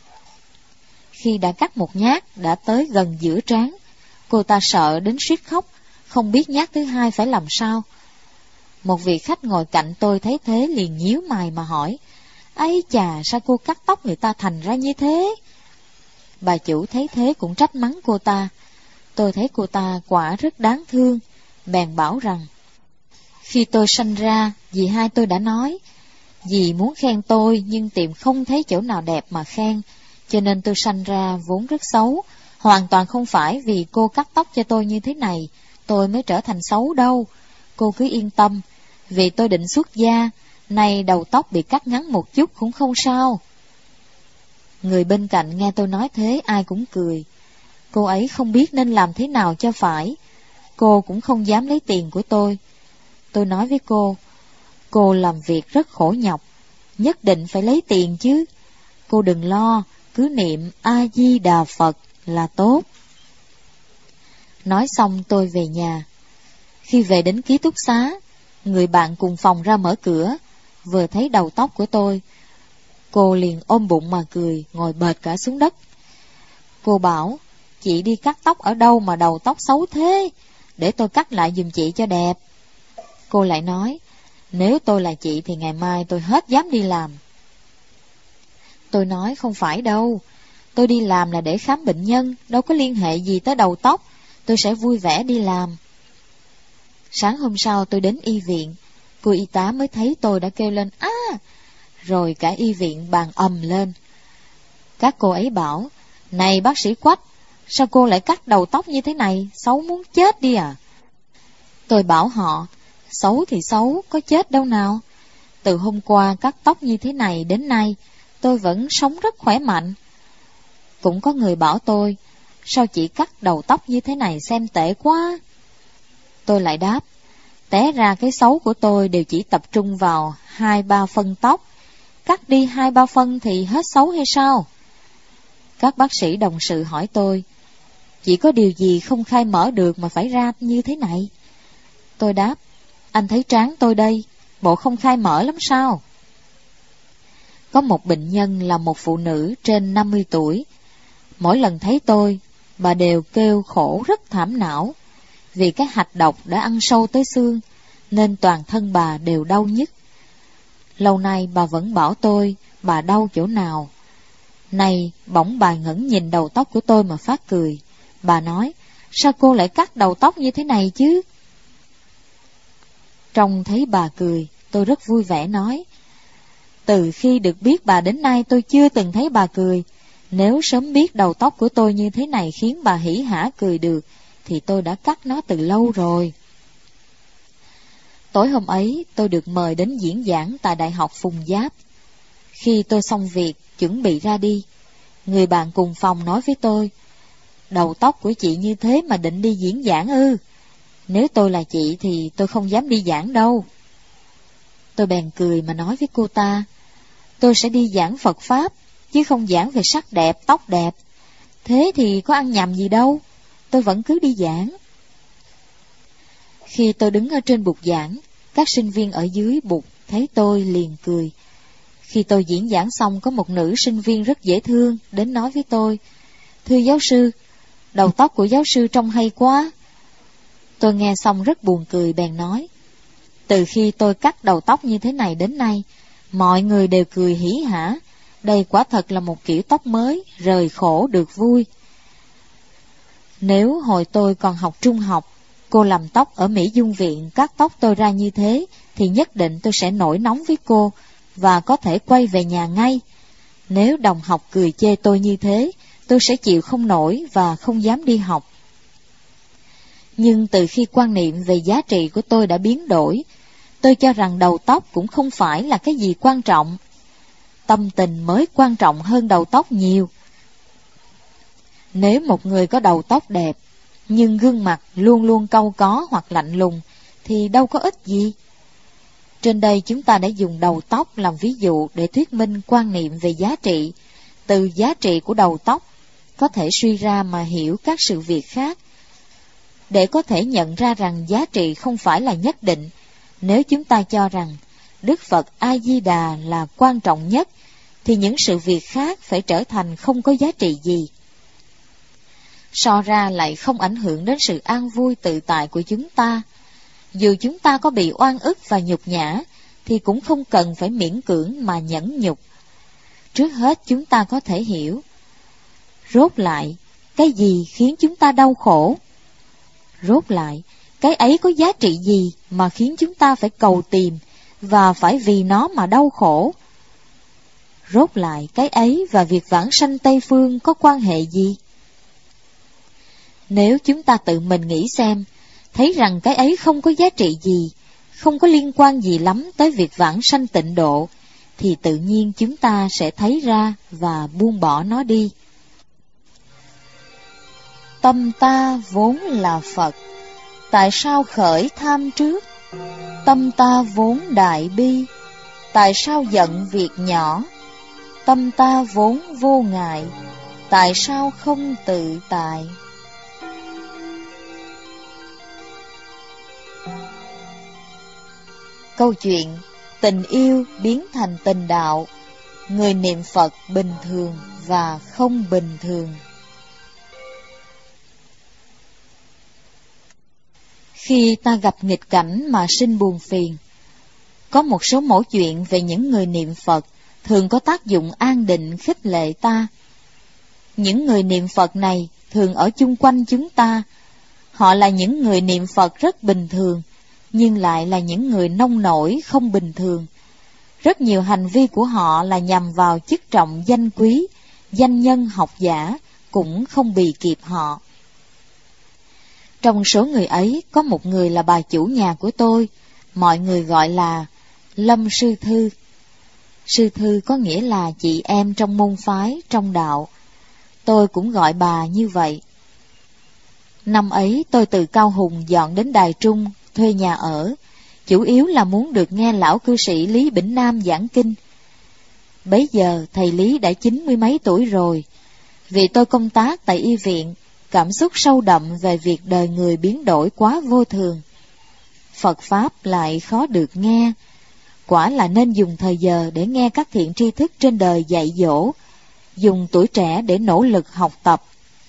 Khi đã cắt một nhát đã tới gần giữa trán, cô ta sợ đến suýt khóc, không biết nhát thứ hai phải làm sao. Một vị khách ngồi cạnh tôi thấy thế liền nhíu mày mà hỏi: "Ấy chà, sao cô cắt tóc người ta thành ra như thế?" Bà chủ thấy thế cũng trách mắng cô ta. Tôi thấy cô ta quả rất đáng thương, bèn bảo rằng: "Khi tôi sanh ra, dì hai tôi đã nói, dì muốn khen tôi nhưng tìm không thấy chỗ nào đẹp mà khen, cho nên tôi sanh ra vốn rất xấu. Hoàn toàn không phải vì cô cắt tóc cho tôi như thế này, tôi mới trở thành xấu đâu. Cô cứ yên tâm, vì tôi định xuất gia, nay đầu tóc bị cắt ngắn một chút cũng không sao." Người bên cạnh nghe tôi nói thế ai cũng cười. Cô ấy không biết nên làm thế nào cho phải. Cô cũng không dám lấy tiền của tôi. Tôi nói với cô làm việc rất khổ nhọc, nhất định phải lấy tiền chứ. Cô đừng lo, cứ niệm A-di-đà Phật là tốt. Nói xong tôi về nhà. Khi về đến ký túc xá, người bạn cùng phòng ra mở cửa, vừa thấy đầu tóc của tôi, cô liền ôm bụng mà cười, ngồi bệt cả xuống đất. Cô bảo: "Chị đi cắt tóc ở đâu mà đầu tóc xấu thế? Để tôi cắt lại giùm chị cho đẹp." Cô lại nói: "Nếu tôi là chị thì ngày mai tôi hết dám đi làm." Tôi nói: "Không phải đâu, tôi đi làm là để khám bệnh nhân, đâu có liên hệ gì tới đầu tóc, tôi sẽ vui vẻ đi làm." Sáng hôm sau tôi đến y viện, cô y tá mới thấy tôi đã kêu lên "á", rồi cả y viện bàn ầm lên. Các cô ấy bảo: "Này bác sĩ Quách, sao cô lại cắt đầu tóc như thế này, xấu muốn chết đi à?" Tôi bảo họ: "Xấu thì xấu, có chết đâu nào. Từ hôm qua cắt tóc như thế này đến nay, tôi vẫn sống rất khỏe mạnh." Cũng có người bảo tôi: "Sao chị cắt đầu tóc như thế này xem tệ quá." Tôi lại đáp: "Té ra cái xấu của tôi đều chỉ tập trung vào 2-3 phân tóc, cắt đi 2-3 phân thì hết xấu hay sao?" Các bác sĩ đồng sự hỏi tôi: "Chị có điều gì không khai mở được mà phải ra như thế này?" Tôi đáp: "Anh thấy trán tôi đây, bộ không khai mở lắm sao?" Có một bệnh nhân là một phụ nữ trên 50 tuổi. Mỗi lần thấy tôi, bà đều kêu khổ rất thảm não. Vì cái hạch độc đã ăn sâu tới xương, nên toàn thân bà đều đau nhức. Lâu nay bà vẫn bảo tôi bà đau chỗ nào. Này, bỗng bà ngẩng nhìn đầu tóc của tôi mà phát cười. Bà nói: "Sao cô lại cắt đầu tóc như thế này chứ?" Trông thấy bà cười, tôi rất vui vẻ nói: "Từ khi được biết bà đến nay tôi chưa từng thấy bà cười. Nếu sớm biết đầu tóc của tôi như thế này khiến bà hỉ hả cười được, thì tôi đã cắt nó từ lâu rồi." Tối hôm ấy, tôi được mời đến diễn giảng tại Đại học Phùng Giáp. Khi tôi xong việc, chuẩn bị ra đi, người bạn cùng phòng nói với tôi: "Đầu tóc của chị như thế mà định đi diễn giảng ư? Nếu tôi là chị thì tôi không dám đi giảng đâu." Tôi bèn cười mà nói với cô ta: "Tôi sẽ đi giảng Phật Pháp, chứ không giảng về sắc đẹp, tóc đẹp. Thế thì có ăn nhầm gì đâu, tôi vẫn cứ đi giảng." Khi tôi đứng ở trên bục giảng, các sinh viên ở dưới bục thấy tôi liền cười. Khi tôi diễn giảng xong, có một nữ sinh viên rất dễ thương đến nói với tôi: "Thưa giáo sư, đầu tóc của giáo sư trông hay quá." Tôi nghe xong rất buồn cười, bèn nói: "Từ khi tôi cắt đầu tóc như thế này đến nay, mọi người đều cười hỉ hả. Đây quả thật là một kiểu tóc mới, rời khổ được vui. Nếu hồi tôi còn học trung học, cô làm tóc ở Mỹ Dung Viện cắt tóc tôi ra như thế, thì nhất định tôi sẽ nổi nóng với cô và có thể quay về nhà ngay. Nếu đồng học cười chê tôi như thế, tôi sẽ chịu không nổi và không dám đi học. Nhưng từ khi quan niệm về giá trị của tôi đã biến đổi, tôi cho rằng đầu tóc cũng không phải là cái gì quan trọng. Tâm tình mới quan trọng hơn đầu tóc nhiều. Nếu một người có đầu tóc đẹp, nhưng gương mặt luôn luôn cau có hoặc lạnh lùng, thì đâu có ích gì." Trên đây chúng ta đã dùng đầu tóc làm ví dụ để thuyết minh quan niệm về giá trị. Từ giá trị của đầu tóc có thể suy ra mà hiểu các sự việc khác. để có thể nhận ra rằng giá trị không phải là nhất định. Nếu chúng ta cho rằng Đức Phật A-di-đà là quan trọng nhất, thì những sự việc khác phải trở thành không có giá trị gì. So ra lại không ảnh hưởng đến sự an vui tự tại của chúng ta. Dù chúng ta có bị oan ức và nhục nhã, thì cũng không cần phải miễn cưỡng mà nhẫn nhục. Trước hết chúng ta có thể hiểu, rốt lại, cái gì khiến chúng ta đau khổ? Rốt lại, cái ấy có giá trị gì mà khiến chúng ta phải cầu tìm và phải vì nó mà đau khổ? Rốt lại, cái ấy và việc vãng sanh Tây Phương có quan hệ gì? Nếu chúng ta tự mình nghĩ xem, thấy rằng cái ấy không có giá trị gì, không có liên quan gì lắm tới việc vãng sanh tịnh độ, thì tự nhiên chúng ta sẽ thấy ra và buông bỏ nó đi. Tâm ta vốn là Phật, tại sao khởi tham trước? Tâm ta vốn đại bi, tại sao giận việc nhỏ? Tâm ta vốn vô ngại, tại sao không tự tại? Câu chuyện tình yêu biến thành tình đạo, người niệm Phật bình thường và không bình thường. Khi ta gặp nghịch cảnh mà sinh buồn phiền, có một số mẩu chuyện về những người niệm Phật thường có tác dụng an định khích lệ ta. Những người niệm Phật này thường ở chung quanh chúng ta. Họ là những người niệm Phật rất bình thường, nhưng lại là những người nông nổi không bình thường. Rất nhiều hành vi của họ là nhằm vào chức trọng danh quý, danh nhân học giả cũng không bì kịp họ. Trong số người ấy có một người là bà chủ nhà của tôi, mọi người gọi là Lâm Sư Thư. Sư Thư có nghĩa là chị em trong môn phái, trong đạo. Tôi cũng gọi bà như vậy. Năm ấy tôi từ Cao Hùng dọn đến Đài Trung thuê nhà ở, chủ yếu là muốn được nghe lão cư sĩ Lý Bỉnh Nam giảng kinh. Bấy giờ thầy Lý đã 90 mấy tuổi rồi. Vì tôi công tác tại y viện, cảm xúc sâu đậm về việc đời người biến đổi quá vô thường. Phật Pháp lại khó được nghe. Quả là nên dùng thời giờ để nghe các thiện tri thức trên đời dạy dỗ, dùng tuổi trẻ để nỗ lực học tập.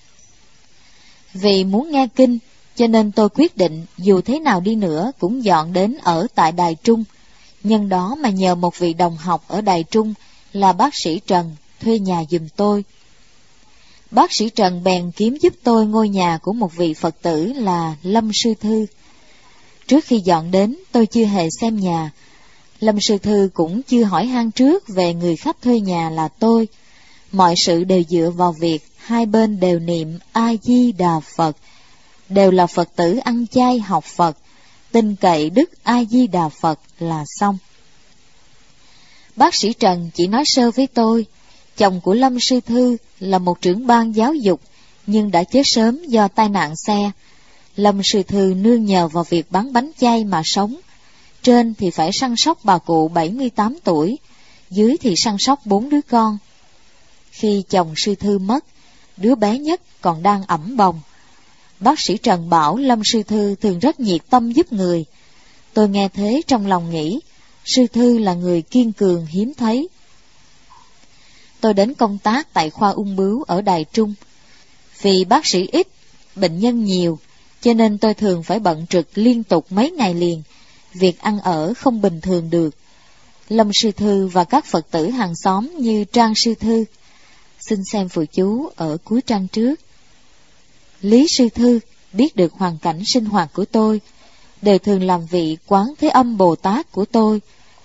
Vì muốn nghe kinh, cho nên tôi quyết định dù thế nào đi nữa cũng dọn đến ở tại Đài Trung. Nhân đó mà nhờ một vị đồng học ở Đài Trung là bác sĩ Trần thuê nhà giùm tôi. Bác sĩ Trần bèn kiếm giúp tôi ngôi nhà của một vị Phật tử là Lâm Sư Thư. Trước khi dọn đến, tôi chưa hề xem nhà. Lâm Sư Thư cũng chưa hỏi han trước về người khách thuê nhà là tôi. Mọi sự đều dựa vào việc hai bên đều niệm A-di-đà Phật, đều là Phật tử ăn chay học Phật, tin cậy Đức A-di-đà Phật là xong. Bác sĩ Trần chỉ nói sơ với tôi, chồng của Lâm Sư Thư là một trưởng ban giáo dục, nhưng đã chết sớm do tai nạn xe. Lâm Sư Thư nương nhờ vào việc bán bánh chay mà sống. Trên thì phải săn sóc bà cụ 78 tuổi, dưới thì săn sóc 4 đứa con. Khi chồng Sư Thư mất, đứa bé nhất còn đang ẵm bồng. Bác sĩ Trần bảo Lâm Sư Thư thường rất nhiệt tâm giúp người. Tôi nghe thế trong lòng nghĩ, Sư Thư là người kiên cường hiếm thấy. Tôi đến công tác tại khoa ung bướu ở Đài Trung. Vì bác sĩ ít, bệnh nhân nhiều, cho nên tôi thường phải bận trực liên tục mấy ngày liền. Việc ăn ở không bình thường được. Lâm Sư Thư và các Phật tử hàng xóm như Trang Sư Thư, xin xem phụ chú ở cuối trang trước. Lý Sư Thư biết được hoàn cảnh sinh hoạt của tôi, đều thường làm vị Quán Thế Âm Bồ Tát của tôi.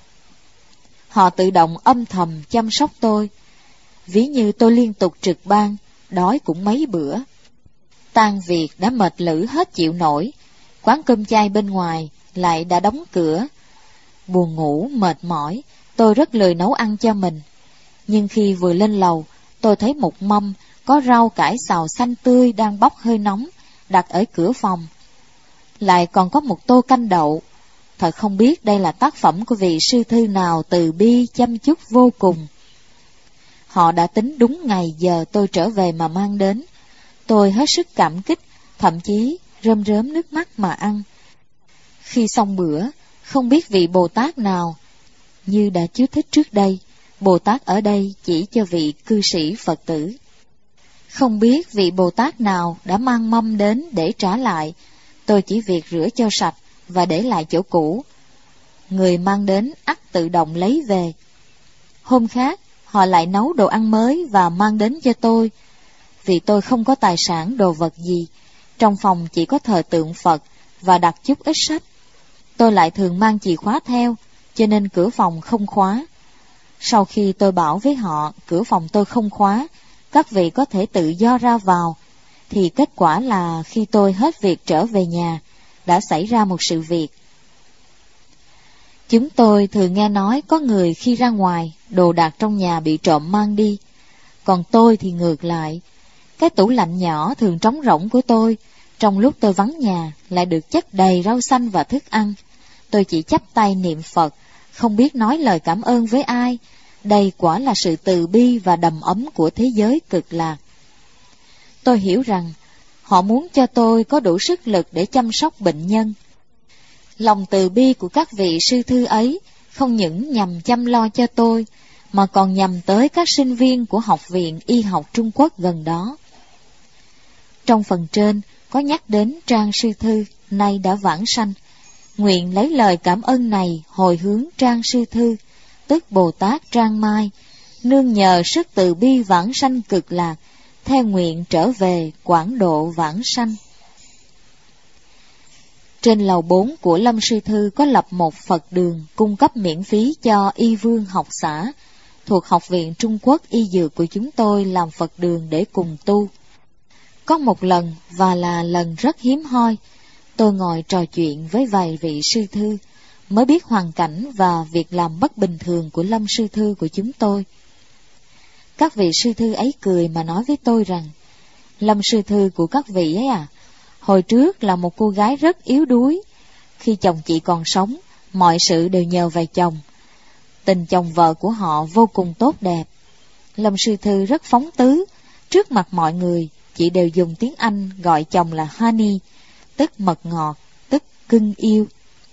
Họ tự động âm thầm chăm sóc tôi. Ví như tôi liên tục trực ban, đói cũng mấy bữa. Tan việc đã mệt lử hết chịu nổi, quán cơm chay bên ngoài lại đã đóng cửa. Buồn ngủ, mệt mỏi, tôi rất lười nấu ăn cho mình. Nhưng khi vừa lên lầu, tôi thấy một mâm có rau cải xào xanh tươi đang bốc hơi nóng, đặt ở cửa phòng. Lại còn có một tô canh đậu. Thật không biết đây là tác phẩm của vị sư thư nào từ bi chăm chút vô cùng. Họ đã tính đúng ngày giờ tôi trở về mà mang đến. Tôi hết sức cảm kích, thậm chí rơm rớm nước mắt mà ăn. Khi xong bữa, không biết vị Bồ Tát nào, như đã chú thích trước đây, Bồ Tát ở đây chỉ cho vị cư sĩ Phật tử. Không biết vị Bồ Tát nào đã mang mâm đến để trả lại, tôi chỉ việc rửa cho sạch và để lại chỗ cũ. Người mang đến ắt tự động lấy về. Hôm khác, họ lại nấu đồ ăn mới và mang đến cho tôi. Vì tôi không có tài sản đồ vật gì, trong phòng chỉ có thờ tượng Phật và đặt chút ít sách. Tôi lại thường mang chìa khóa theo, cho nên cửa phòng không khóa. Sau khi tôi bảo với họ cửa phòng tôi không khóa, các vị có thể tự do ra vào, thì kết quả là khi tôi hết việc trở về nhà, đã xảy ra một sự việc. Chúng tôi thường nghe nói có người khi ra ngoài, đồ đạc trong nhà bị trộm mang đi. Còn tôi thì ngược lại. Cái tủ lạnh nhỏ thường trống rỗng của tôi, trong lúc tôi vắng nhà, lại được chất đầy rau xanh và thức ăn. Tôi chỉ chắp tay niệm Phật, không biết nói lời cảm ơn với ai. Đây quả là sự từ bi và đầm ấm của thế giới cực lạc. Tôi hiểu rằng, họ muốn cho tôi có đủ sức lực để chăm sóc bệnh nhân. Lòng từ bi của các vị sư thư ấy không những nhằm chăm lo cho tôi, mà còn nhằm tới các sinh viên của Học viện Y học Trung Quốc gần đó. Trong phần trên có nhắc đến Trang sư thư nay đã vãng sanh. Nguyện lấy lời cảm ơn này hồi hướng Trang sư thư, tức Bồ Tát Trang Mai, nương nhờ sức từ bi vãng sanh cực lạc, theo nguyện trở về quảng độ vãng sanh. Trên lầu 4 của Lâm sư thư có lập một Phật đường cung cấp miễn phí cho y vương học xã thuộc Học viện Trung Quốc Y Dược của chúng tôi làm Phật đường để cùng tu. Có một lần, và là lần rất hiếm hoi, tôi ngồi trò chuyện với vài vị sư thư, mới biết hoàn cảnh và việc làm bất bình thường của Lâm sư thư của chúng tôi. Các vị sư thư ấy cười mà nói với tôi rằng, Lâm sư thư của các vị ấy à, hồi trước là một cô gái rất yếu đuối. Khi chồng chị còn sống, mọi sự đều nhờ vào chồng. Tình chồng vợ của họ vô cùng tốt đẹp. Lâm sư thư rất phóng tứ, trước mặt mọi người, chị đều dùng tiếng Anh gọi chồng là honey, tức mật ngọt, tức cưng yêu.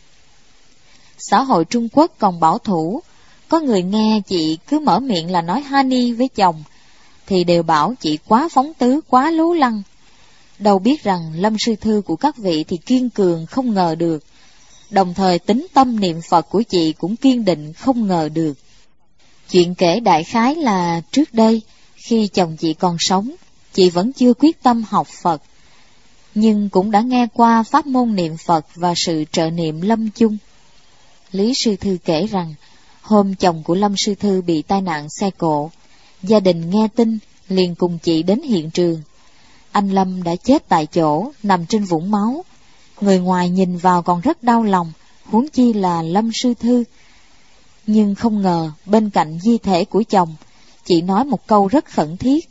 Xã hội Trung Quốc còn bảo thủ, có người nghe chị cứ mở miệng là nói honey với chồng, thì đều bảo chị quá phóng tứ, quá lố lăng. Đâu biết rằng Lâm sư thư của các vị thì kiên cường không ngờ được, đồng thời tính tâm niệm Phật của chị cũng kiên định không ngờ được. Chuyện kể đại khái là trước đây, khi chồng chị còn sống, chị vẫn chưa quyết tâm học Phật, nhưng cũng đã nghe qua pháp môn niệm Phật và sự trợ niệm lâm chung. Lý sư thư kể rằng, hôm chồng của Lâm sư thư bị tai nạn xe cộ, gia đình nghe tin liền cùng chị đến hiện trường. Anh Lâm đã chết tại chỗ, nằm trên vũng máu. Người ngoài nhìn vào còn rất đau lòng, huống chi là Lâm sư thư. Nhưng không ngờ, bên cạnh di thể của chồng, chị nói một câu rất khẩn thiết.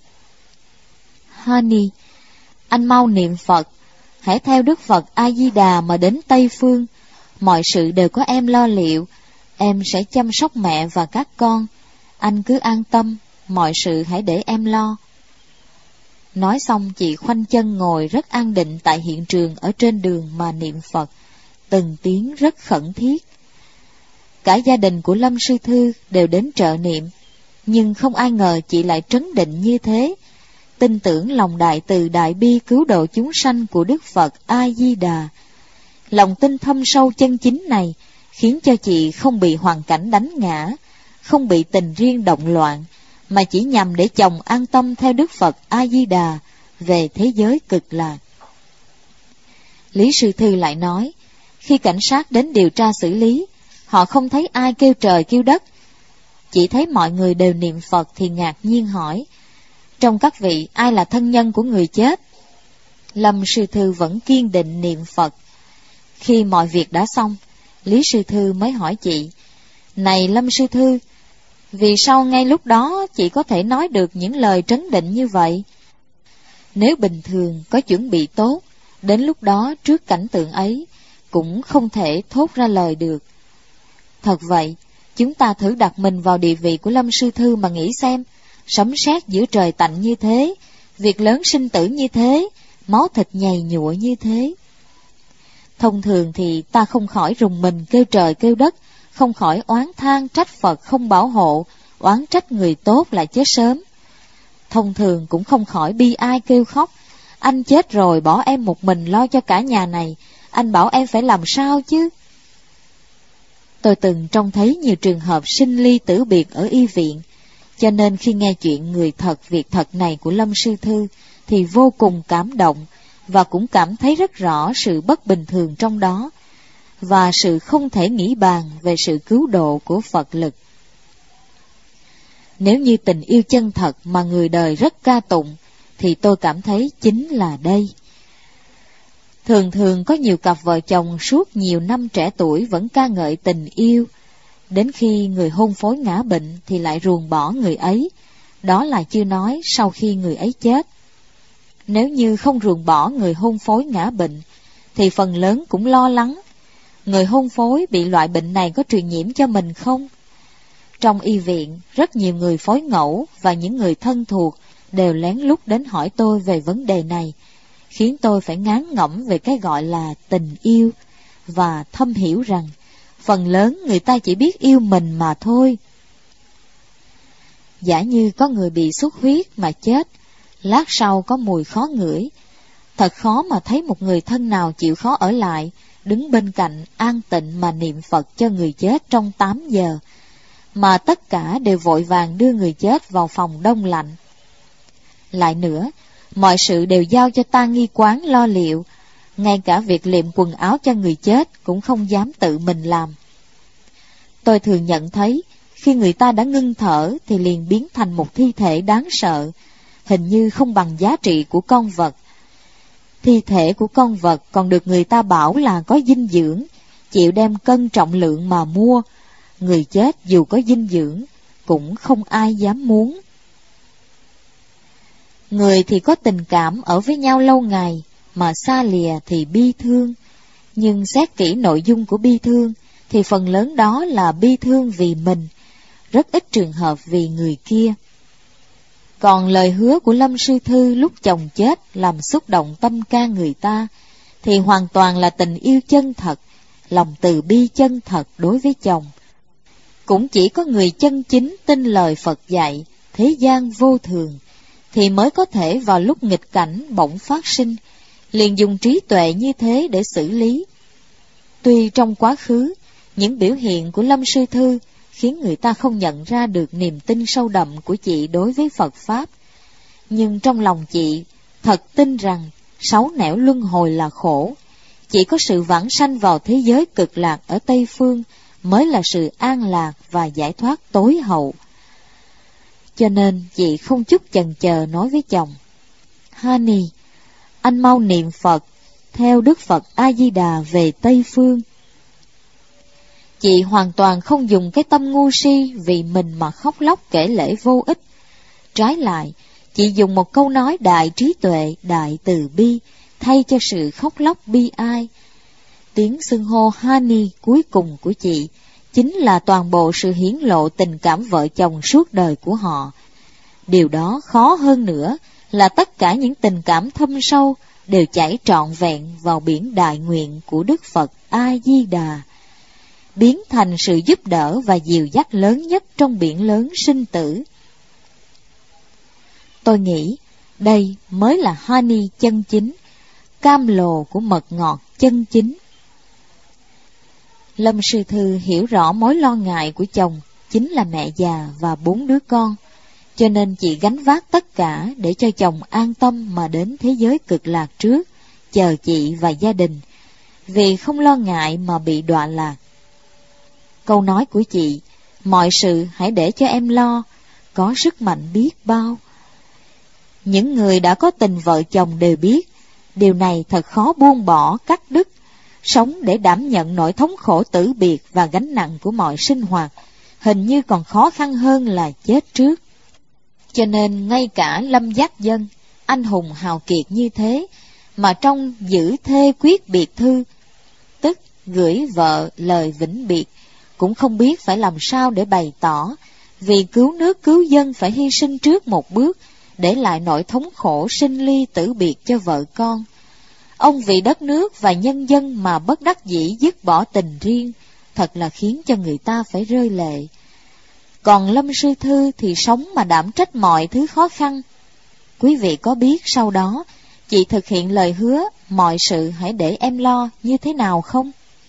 Honey, anh mau niệm Phật, hãy theo Đức Phật A-di-đà mà đến Tây Phương. Mọi sự đều có em lo liệu, em sẽ chăm sóc mẹ và các con. Anh cứ an tâm, mọi sự hãy để em lo. Nói xong chị khoanh chân ngồi rất an định tại hiện trường ở trên đường mà niệm Phật, từng tiếng rất khẩn thiết. Cả gia đình của Lâm sư thư đều đến trợ niệm, nhưng không ai ngờ chị lại trấn định như thế, tin tưởng lòng đại từ đại bi cứu độ chúng sanh của Đức Phật A-di-đà. Lòng tin thâm sâu chân chính này khiến cho chị không bị hoàn cảnh đánh ngã, không bị tình riêng động loạn, mà chỉ nhằm để chồng an tâm theo Đức Phật A-di-đà về thế giới cực lạc. Lý sư thư lại nói, khi cảnh sát đến điều tra xử lý, họ không thấy ai kêu trời kêu đất, chỉ thấy mọi người đều niệm Phật thì ngạc nhiên hỏi, trong các vị ai là thân nhân của người chết? Lâm sư thư vẫn kiên định niệm Phật. Khi mọi việc đã xong, Lý sư thư mới hỏi chị, này Lâm sư thư, vì sao ngay lúc đó chị có thể nói được những lời trấn định như vậy? Nếu bình thường có chuẩn bị tốt, đến lúc đó trước cảnh tượng ấy cũng không thể thốt ra lời được. Thật vậy, chúng ta thử đặt mình vào địa vị của Lâm sư thư mà nghĩ xem, sấm sét giữa trời tạnh như thế, việc lớn sinh tử như thế, máu thịt nhầy nhụa như thế, Thông thường thì ta không khỏi rùng mình kêu trời kêu đất, không khỏi oán than trách Phật không bảo hộ, oán trách người tốt là chết sớm. Thông thường cũng không khỏi bi ai kêu khóc, anh chết rồi bỏ em một mình lo cho cả nhà này, anh bảo em phải làm sao chứ? Tôi từng trông thấy nhiều trường hợp sinh ly tử biệt ở y viện, cho nên khi nghe chuyện người thật việc thật này của Lâm Sư Thư thì vô cùng cảm động, và cũng cảm thấy rất rõ sự bất bình thường trong đó, và sự không thể nghĩ bàn về sự cứu độ của Phật lực. Nếu như tình yêu chân thật mà người đời rất ca tụng, thì tôi cảm thấy chính là đây. Thường thường có nhiều cặp vợ chồng suốt nhiều năm trẻ tuổi vẫn ca ngợi tình yêu, đến khi người hôn phối ngã bệnh thì lại ruồng bỏ người ấy, đó là chưa nói sau khi người ấy chết. Nếu như không ruồng bỏ người hôn phối ngã bệnh, thì phần lớn cũng lo lắng, người hôn phối bị loại bệnh này có truyền nhiễm cho mình không? Trong y viện, rất nhiều người phối ngẫu và những người thân thuộc đều lén lút đến hỏi tôi về vấn đề này, khiến tôi phải ngán ngẩm về cái gọi là tình yêu, và thâm hiểu rằng phần lớn người ta chỉ biết yêu mình mà thôi. Giả như có người bị xuất huyết mà chết, lát sau có mùi khó ngửi, thật khó mà thấy một người thân nào chịu khó ở lại, đứng bên cạnh an tịnh mà niệm Phật cho người chết trong 8 giờ, mà tất cả đều vội vàng đưa người chết vào phòng đông lạnh. Lại nữa, mọi sự đều giao cho tang nghi quán lo liệu, ngay cả việc liệm quần áo cho người chết cũng không dám tự mình làm. Tôi thường nhận thấy, khi người ta đã ngưng thở thì liền biến thành một thi thể đáng sợ, hình như không bằng giá trị của con vật. Thi thể của con vật còn được người ta bảo là có dinh dưỡng, chịu đem cân trọng lượng mà mua. Người chết dù có dinh dưỡng, cũng không ai dám muốn. Người thì có tình cảm ở với nhau lâu ngày, mà xa lìa thì bi thương. Nhưng xét kỹ nội dung của bi thương, thì phần lớn đó là bi thương vì mình, rất ít trường hợp vì người kia. Còn lời hứa của Lâm Sư Thư lúc chồng chết làm xúc động tâm can người ta, thì hoàn toàn là tình yêu chân thật, lòng từ bi chân thật đối với chồng. Cũng chỉ có người chân chính tin lời Phật dạy, thế gian vô thường, thì mới có thể vào lúc nghịch cảnh bỗng phát sinh, liền dùng trí tuệ như thế để xử lý. Tuy trong quá khứ, những biểu hiện của Lâm Sư Thư khiến người ta không nhận ra được niềm tin sâu đậm của chị đối với Phật Pháp, nhưng trong lòng chị thật tin rằng 6 nẻo luân hồi là khổ, chỉ có sự vãng sanh vào thế giới cực lạc ở Tây Phương mới là sự an lạc và giải thoát tối hậu. Cho nên chị không chút chần chờ nói với chồng: Honey, anh mau niệm Phật, theo Đức Phật A-di-đà về Tây Phương. Chị hoàn toàn không dùng cái tâm ngu si vì mình mà khóc lóc kể lể vô ích. Trái lại, chị dùng một câu nói đại trí tuệ, đại từ bi, thay cho sự khóc lóc bi ai. Tiếng xưng hô honey cuối cùng của chị chính là toàn bộ sự hiển lộ tình cảm vợ chồng suốt đời của họ. Điều đó khó hơn nữa là tất cả những tình cảm thâm sâu đều chảy trọn vẹn vào biển đại nguyện của Đức Phật A-di-đà, biến thành sự giúp đỡ và dìu dắt lớn nhất trong biển lớn sinh tử. Tôi nghĩ đây mới là honey chân chính, cam lồ của mật ngọt chân chính. Lâm Sư Thư hiểu rõ mối lo ngại của chồng chính là mẹ già và 4 đứa con, cho nên chị gánh vác tất cả để cho chồng an tâm mà đến thế giới cực lạc trước, chờ chị và gia đình, vì không lo ngại mà bị đọa lạc. Câu nói của chị, mọi sự hãy để cho em lo, có sức mạnh biết bao. Những người đã có tình vợ chồng đều biết, điều này thật khó buông bỏ, cắt đứt. Sống để đảm nhận nỗi thống khổ tử biệt và gánh nặng của mọi sinh hoạt, hình như còn khó khăn hơn là chết trước. Cho nên ngay cả Lâm Giác Dân, anh hùng hào kiệt như thế, mà trong giữ thê quyết biệt thư, tức gửi vợ lời vĩnh biệt, cũng không biết phải làm sao để bày tỏ, vì cứu nước cứu dân phải hy sinh trước một bước, để lại nỗi thống khổ sinh ly tử biệt cho vợ con. Ông vì đất nước và nhân dân mà bất đắc dĩ dứt bỏ tình riêng, thật là khiến cho người ta phải rơi lệ. Còn Lâm Sư Thư thì sống mà đảm trách mọi thứ khó khăn. Quý vị có biết sau đó chị thực hiện lời hứa mọi sự hãy để em lo như thế nào không?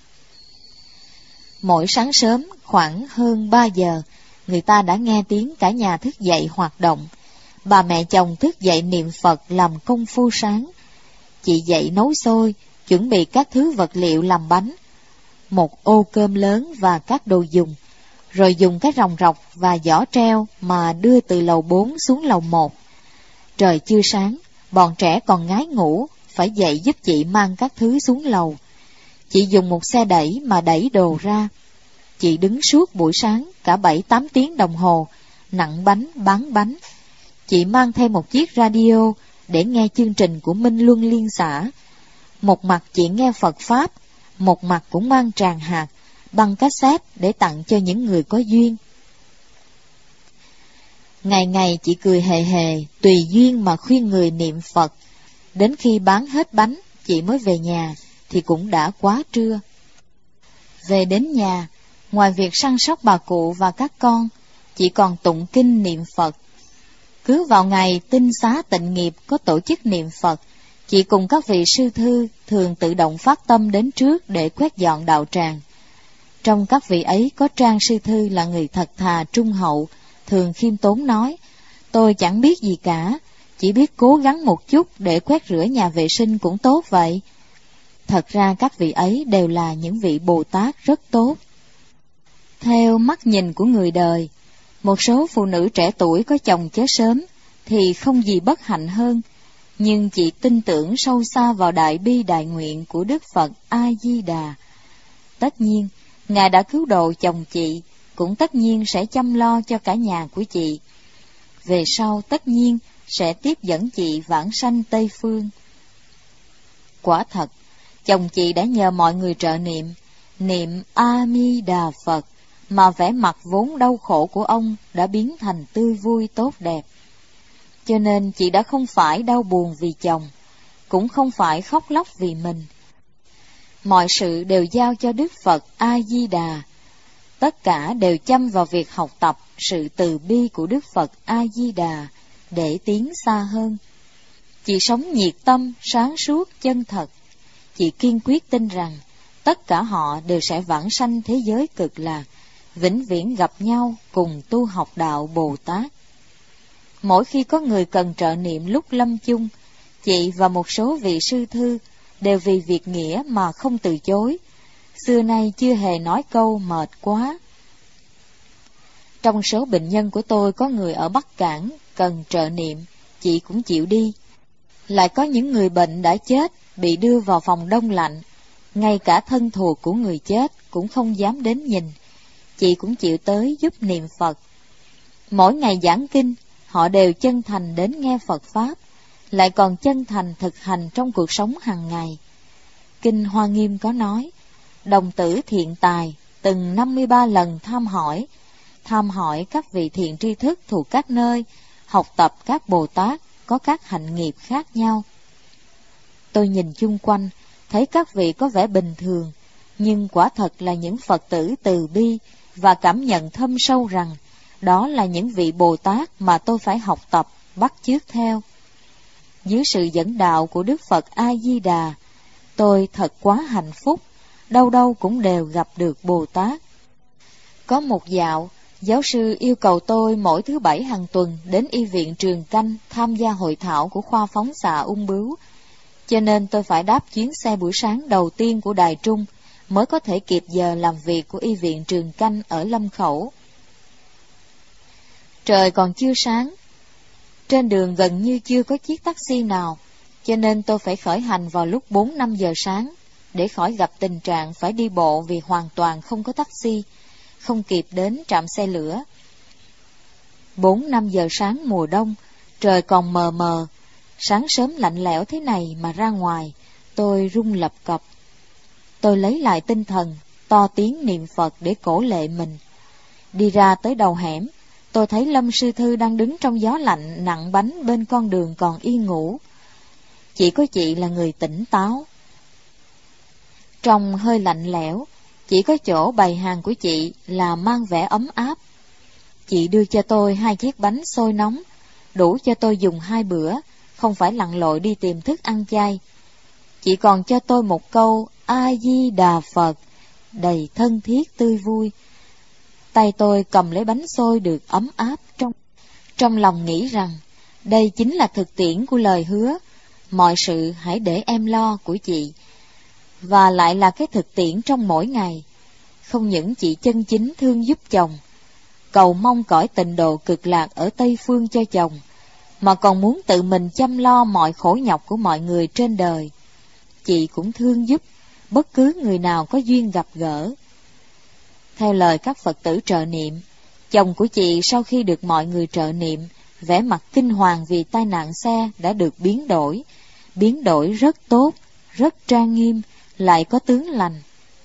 Mỗi sáng sớm khoảng hơn 3 giờ, người ta đã nghe tiếng cả nhà thức dậy hoạt động. Bà mẹ chồng thức dậy niệm Phật làm công phu sáng. Chị dậy nấu xôi, chuẩn bị các thứ vật liệu làm bánh, một ô cơm lớn và các đồ dùng, rồi dùng cái ròng rọc và giỏ treo mà đưa từ lầu 4 xuống lầu 1. Trời chưa sáng, bọn trẻ còn ngái ngủ, phải dậy giúp chị mang các thứ xuống lầu. Chị dùng một xe đẩy mà đẩy đồ ra. Chị đứng suốt buổi sáng cả 7-8 tiếng đồng hồ, nặng bánh, bán bánh. Chị mang thêm một chiếc radio để nghe chương trình của Minh Luân Liên xã. Một mặt chị nghe Phật Pháp, một mặt cũng mang tràng hạt, băng cassette để tặng cho những người có duyên. Ngày ngày chị cười hề hề, tùy duyên mà khuyên người niệm Phật. Đến khi bán hết bánh, chị mới về nhà, thì cũng đã quá trưa. Về đến nhà, ngoài việc săn sóc bà cụ và các con, chị còn tụng kinh niệm Phật. Cứ vào ngày tinh xá tịnh nghiệp có tổ chức niệm Phật, chị cùng các vị sư thư thường tự động phát tâm đến trước để quét dọn đạo tràng. Trong các vị ấy có Trang sư thư là người thật thà trung hậu, thường khiêm tốn nói: tôi chẳng biết gì cả, chỉ biết cố gắng một chút để quét rửa nhà vệ sinh cũng tốt vậy. Thật ra các vị ấy đều là những vị Bồ Tát rất tốt. Theo mắt nhìn của người đời, một số phụ nữ trẻ tuổi có chồng chết sớm thì không gì bất hạnh hơn, nhưng chị tin tưởng sâu xa vào đại bi đại nguyện của Đức Phật A-di-đà. Tất nhiên, Ngài đã cứu độ chồng chị, cũng tất nhiên sẽ chăm lo cho cả nhà của chị. Về sau tất nhiên sẽ tiếp dẫn chị vãng sanh Tây Phương. Quả thật, chồng chị đã nhờ mọi người trợ niệm A-mi-đà Phật, mà vẻ mặt vốn đau khổ của ông đã biến thành tươi vui tốt đẹp. Cho nên chị đã không phải đau buồn vì chồng, cũng không phải khóc lóc vì mình. Mọi sự đều giao cho Đức Phật A-di-đà. Tất cả đều chăm vào việc học tập sự từ bi của Đức Phật A-di-đà để tiến xa hơn. Chị sống nhiệt tâm, sáng suốt, chân thật. Chị kiên quyết tin rằng tất cả họ đều sẽ vãng sanh thế giới cực lạc, vĩnh viễn gặp nhau cùng tu học đạo Bồ Tát. Mỗi khi có người cần trợ niệm lúc lâm chung, chị và một số vị sư thư đều vì việc nghĩa mà không từ chối. Xưa nay chưa hề nói câu mệt quá. Trong số bệnh nhân của tôi có người ở Bắc Cảng cần trợ niệm, chị cũng chịu đi. Lại có những người bệnh đã chết, bị đưa vào phòng đông lạnh, ngay cả thân thuộc của người chết cũng không dám đến nhìn, chị cũng chịu tới giúp niệm Phật. Mỗi ngày giảng kinh, họ đều chân thành đến nghe Phật Pháp, lại còn chân thành thực hành trong cuộc sống hàng ngày. Kinh Hoa Nghiêm có nói, đồng tử thiện tài từng 53 lần tham hỏi các vị thiện tri thức thuộc các nơi, học tập các Bồ Tát có các hạnh nghiệp khác nhau. Tôi nhìn chung quanh, thấy các vị có vẻ bình thường, nhưng quả thật là những Phật tử từ bi, và cảm nhận thâm sâu rằng đó là những vị Bồ Tát mà tôi phải học tập, bắt chước theo. Dưới sự dẫn đạo của Đức Phật A-di-đà, tôi thật quá hạnh phúc, đâu đâu cũng đều gặp được Bồ Tát. Có một dạo, giáo sư yêu cầu tôi mỗi thứ Bảy hàng tuần đến y viện Trường Canh tham gia hội thảo của khoa phóng xạ ung bướu, cho nên tôi phải đáp chuyến xe buổi sáng đầu tiên của Đài Trung mới có thể kịp giờ làm việc của y viện Trường Canh ở Lâm Khẩu. Trời còn chưa sáng, trên đường gần như chưa có chiếc taxi nào, cho nên tôi phải khởi hành vào lúc 4-5 giờ sáng, để khỏi gặp tình trạng phải đi bộ vì hoàn toàn không có taxi, không kịp đến trạm xe lửa. 4-5 giờ sáng mùa đông, trời còn mờ mờ, sáng sớm lạnh lẽo thế này mà ra ngoài, tôi run lập cập. Tôi lấy lại tinh thần, to tiếng niệm Phật để cổ lệ mình. Đi ra tới đầu hẻm, tôi thấy Lâm sư thư đang đứng trong gió lạnh nặng bánh bên con đường còn yên ngủ. chỉ có chị là người tỉnh táo. Trong hơi lạnh lẽo, chỉ có chỗ bày hàng của chị là mang vẻ ấm áp. Chị đưa cho tôi 2 chiếc bánh xôi nóng, đủ cho tôi dùng 2 bữa, không phải lặn lội đi tìm thức ăn chay. Chị còn cho tôi một câu A-di-đà Phật, đầy thân thiết tươi vui. Tay tôi cầm lấy bánh xôi được ấm áp, trong lòng nghĩ rằng đây chính là thực tiễn của lời hứa, mọi sự hãy để em lo của chị. Và lại là cái thực tiễn trong mỗi ngày. Không những chị chân chính thương giúp chồng, cầu mong cõi tịnh độ cực lạc ở Tây Phương cho chồng, mà còn muốn tự mình chăm lo mọi khổ nhọc của mọi người trên đời. Chị cũng thương giúp bất cứ người nào có duyên gặp gỡ. Theo lời các Phật tử trợ niệm, chồng của chị sau khi được mọi người trợ niệm, vẻ mặt kinh hoàng vì tai nạn xe đã được biến đổi rất tốt, rất trang nghiêm, lại có tướng lành.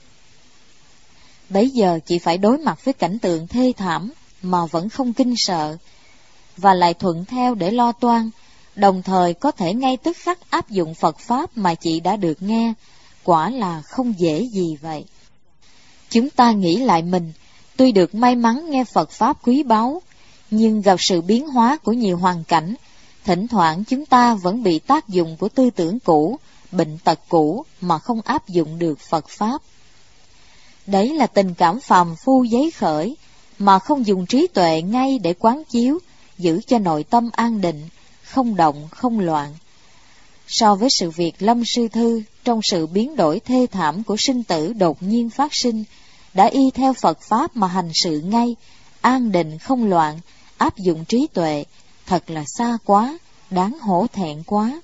Bấy giờ chị phải đối mặt với cảnh tượng thê thảm mà vẫn không kinh sợ, và lại thuận theo để lo toan, đồng thời có thể ngay tức khắc áp dụng Phật Pháp mà chị đã được nghe, quả là không dễ gì vậy. Chúng ta nghĩ lại mình, tuy được may mắn nghe Phật Pháp quý báu, nhưng gặp sự biến hóa của nhiều hoàn cảnh, thỉnh thoảng chúng ta vẫn bị tác dụng của tư tưởng cũ, bệnh tật cũ mà không áp dụng được Phật Pháp. Đấy là tình cảm phàm phu giấy khởi, mà không dùng trí tuệ ngay để quán chiếu, giữ cho nội tâm an định, không động, không loạn. So với sự việc Lâm Sư Thư, trong sự biến đổi thê thảm của sinh tử đột nhiên phát sinh, đã y theo Phật Pháp mà hành sự ngay, an định không loạn, áp dụng trí tuệ, thật là xa quá, đáng hổ thẹn quá.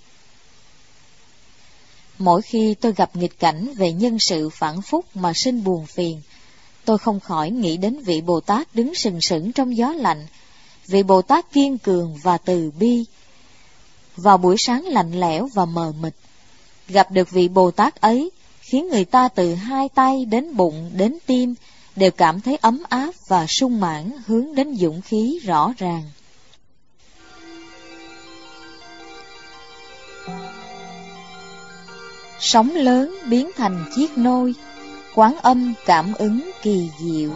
Mỗi khi tôi gặp nghịch cảnh về nhân sự phản phúc mà sinh buồn phiền, tôi không khỏi nghĩ đến vị Bồ Tát đứng sừng sững trong gió lạnh, vị Bồ Tát kiên cường và từ bi. Vào buổi sáng lạnh lẽo và mờ mịt, gặp được vị Bồ Tát ấy, khiến người ta từ 2 tay đến bụng đến tim đều cảm thấy ấm áp và sung mãn, hướng đến dũng khí rõ ràng. Sóng lớn biến thành chiếc nôi, Quán Âm cảm ứng kỳ diệu.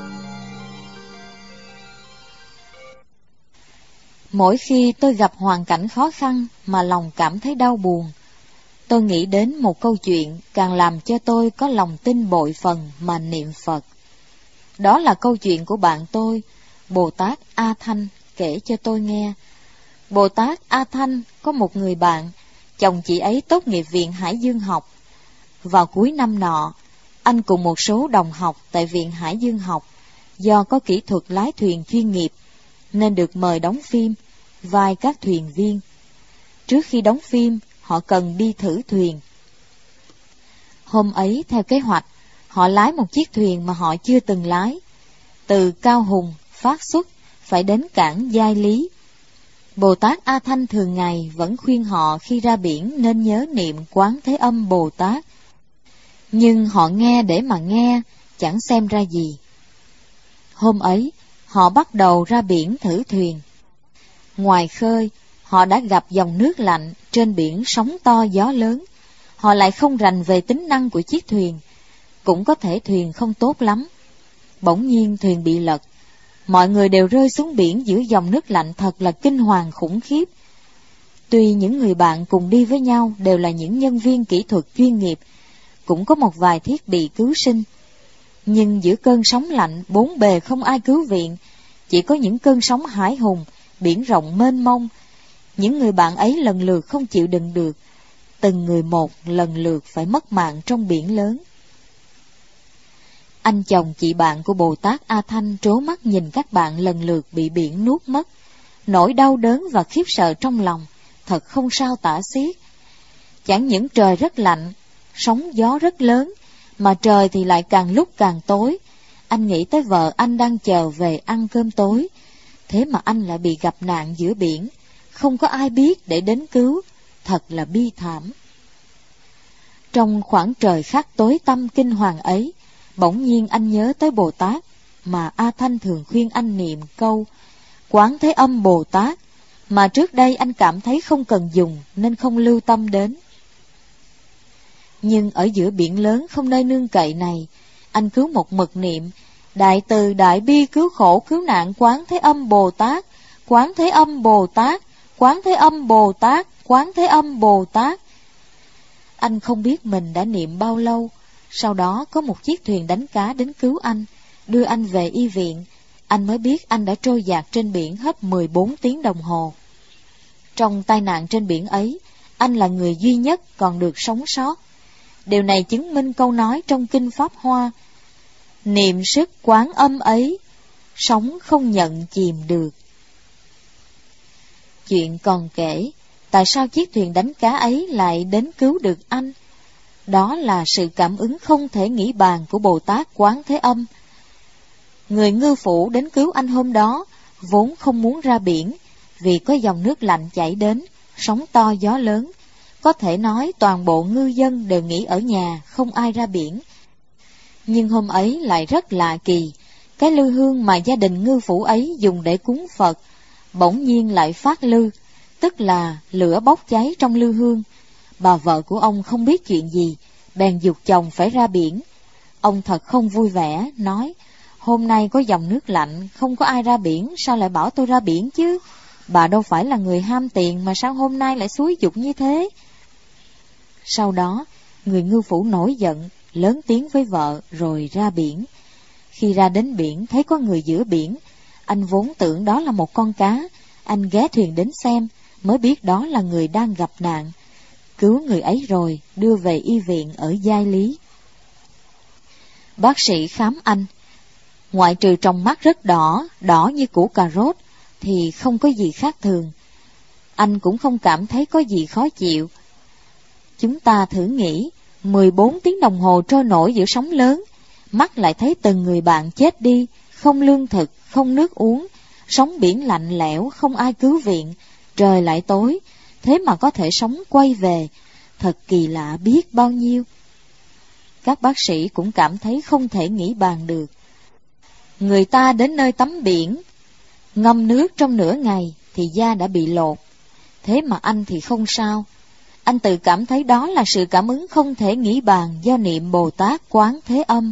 Mỗi khi tôi gặp hoàn cảnh khó khăn mà lòng cảm thấy đau buồn, tôi nghĩ đến một câu chuyện càng làm cho tôi có lòng tin bội phần mà niệm Phật. Đó là câu chuyện của bạn tôi, Bồ Tát A Thanh, kể cho tôi nghe. Bồ Tát A Thanh có một người bạn, chồng chị ấy tốt nghiệp Viện Hải Dương học. Vào cuối năm nọ, anh cùng một số đồng học tại Viện Hải Dương học, do có kỹ thuật lái thuyền chuyên nghiệp, nên được mời đóng phim, vai các thuyền viên. Trước khi đóng phim, họ cần đi thử thuyền. Hôm ấy, theo kế hoạch, họ lái một chiếc thuyền mà họ chưa từng lái. Từ Cao Hùng, phát xuất, phải đến cảng Giai Lý. Bồ Tát A Thanh thường ngày vẫn khuyên họ khi ra biển nên nhớ niệm Quán Thế Âm Bồ Tát. Nhưng họ nghe để mà nghe, chẳng xem ra gì. Hôm ấy, họ bắt đầu ra biển thử thuyền. Ngoài khơi, họ đã gặp dòng nước lạnh, trên biển sóng to gió lớn. Họ lại không rành về tính năng của chiếc thuyền, cũng có thể thuyền không tốt lắm. Bỗng nhiên thuyền bị lật, mọi người đều rơi xuống biển giữa dòng nước lạnh thật là kinh hoàng khủng khiếp. Tuy những người bạn cùng đi với nhau đều là những nhân viên kỹ thuật chuyên nghiệp, cũng có một vài thiết bị cứu sinh, nhưng giữa cơn sóng lạnh bốn bề không ai cứu viện, chỉ có những cơn sóng hải hùng, biển rộng mênh mông. Những người bạn ấy lần lượt không chịu đựng được, từng người một lần lượt phải mất mạng trong biển lớn. Anh chồng chị bạn của Bồ Tát A Thanh trố mắt nhìn các bạn lần lượt bị biển nuốt mất, nỗi đau đớn và khiếp sợ trong lòng thật không sao tả xiết. Chẳng những trời rất lạnh, sóng gió rất lớn, mà trời thì lại càng lúc càng tối. Anh nghĩ tới vợ anh đang chờ về ăn cơm tối, thế mà anh lại bị gặp nạn giữa biển, không có ai biết để đến cứu, thật là bi thảm. Trong khoảng trời khắc tối tăm kinh hoàng ấy, bỗng nhiên anh nhớ tới Bồ Tát mà A Thanh thường khuyên anh niệm câu Quán Thế Âm Bồ Tát, mà trước đây anh cảm thấy không cần dùng nên không lưu tâm đến. Nhưng ở giữa biển lớn không nơi nương cậy này, anh cứ một mực niệm: Đại từ đại bi cứu khổ cứu nạn Quán Thế Âm Bồ Tát, Quán Thế Âm Bồ Tát, Quán Thế Âm Bồ Tát, Quán Thế Âm Bồ Tát. Anh không biết mình đã niệm bao lâu. Sau đó có một chiếc thuyền đánh cá đến cứu anh, đưa anh về y viện. Anh mới biết anh đã trôi dạt trên biển hết 14 tiếng đồng hồ. Trong tai nạn trên biển ấy, anh là người duy nhất còn được sống sót. Điều này chứng minh câu nói trong Kinh Pháp Hoa: niệm sức Quán Âm ấy, sống không nhận chìm được. Chuyện còn kể, tại sao chiếc thuyền đánh cá ấy lại đến cứu được anh? Đó là sự cảm ứng không thể nghĩ bàn của Bồ Tát Quán Thế Âm. Người ngư phủ đến cứu anh hôm đó vốn không muốn ra biển, vì có dòng nước lạnh chảy đến, sóng to gió lớn. Có thể nói toàn bộ ngư dân đều nghỉ ở nhà, không ai ra biển. Nhưng hôm ấy lại rất lạ kỳ, cái lư hương mà gia đình ngư phủ ấy dùng để cúng Phật bỗng nhiên lại phát lư, tức là lửa bốc cháy trong lư hương. Bà vợ của ông không biết chuyện gì, bèn giục chồng phải ra biển. Ông thật không vui vẻ, nói: hôm nay có dòng nước lạnh, không có ai ra biển, sao lại bảo tôi ra biển chứ? Bà đâu phải là người ham tiền mà sao hôm nay lại xúi giục như thế? Sau đó, người ngư phủ nổi giận, lớn tiếng với vợ rồi ra biển. Khi ra đến biển thấy có người giữa biển, anh vốn tưởng đó là một con cá. Anh ghé thuyền đến xem, mới biết đó là người đang gặp nạn. Cứu người ấy rồi, đưa về y viện ở Giai Lý. Bác sĩ khám anh. Ngoại trừ trong mắt rất đỏ, đỏ như củ cà rốt, thì không có gì khác thường. Anh cũng không cảm thấy có gì khó chịu. Chúng ta thử nghĩ, 14 tiếng đồng hồ trôi nổi giữa sóng lớn, mắt lại thấy từng người bạn chết đi, không lương thực, không nước uống, sóng biển lạnh lẽo, không ai cứu viện, trời lại tối, thế mà có thể sống quay về, thật kỳ lạ biết bao nhiêu. Các bác sĩ cũng cảm thấy không thể nghĩ bàn được. Người ta đến nơi tắm biển, ngâm nước trong nửa ngày thì da đã bị lột, thế mà anh thì không sao. Anh tự cảm thấy đó là sự cảm ứng không thể nghĩ bàn do niệm Bồ Tát Quán Thế Âm.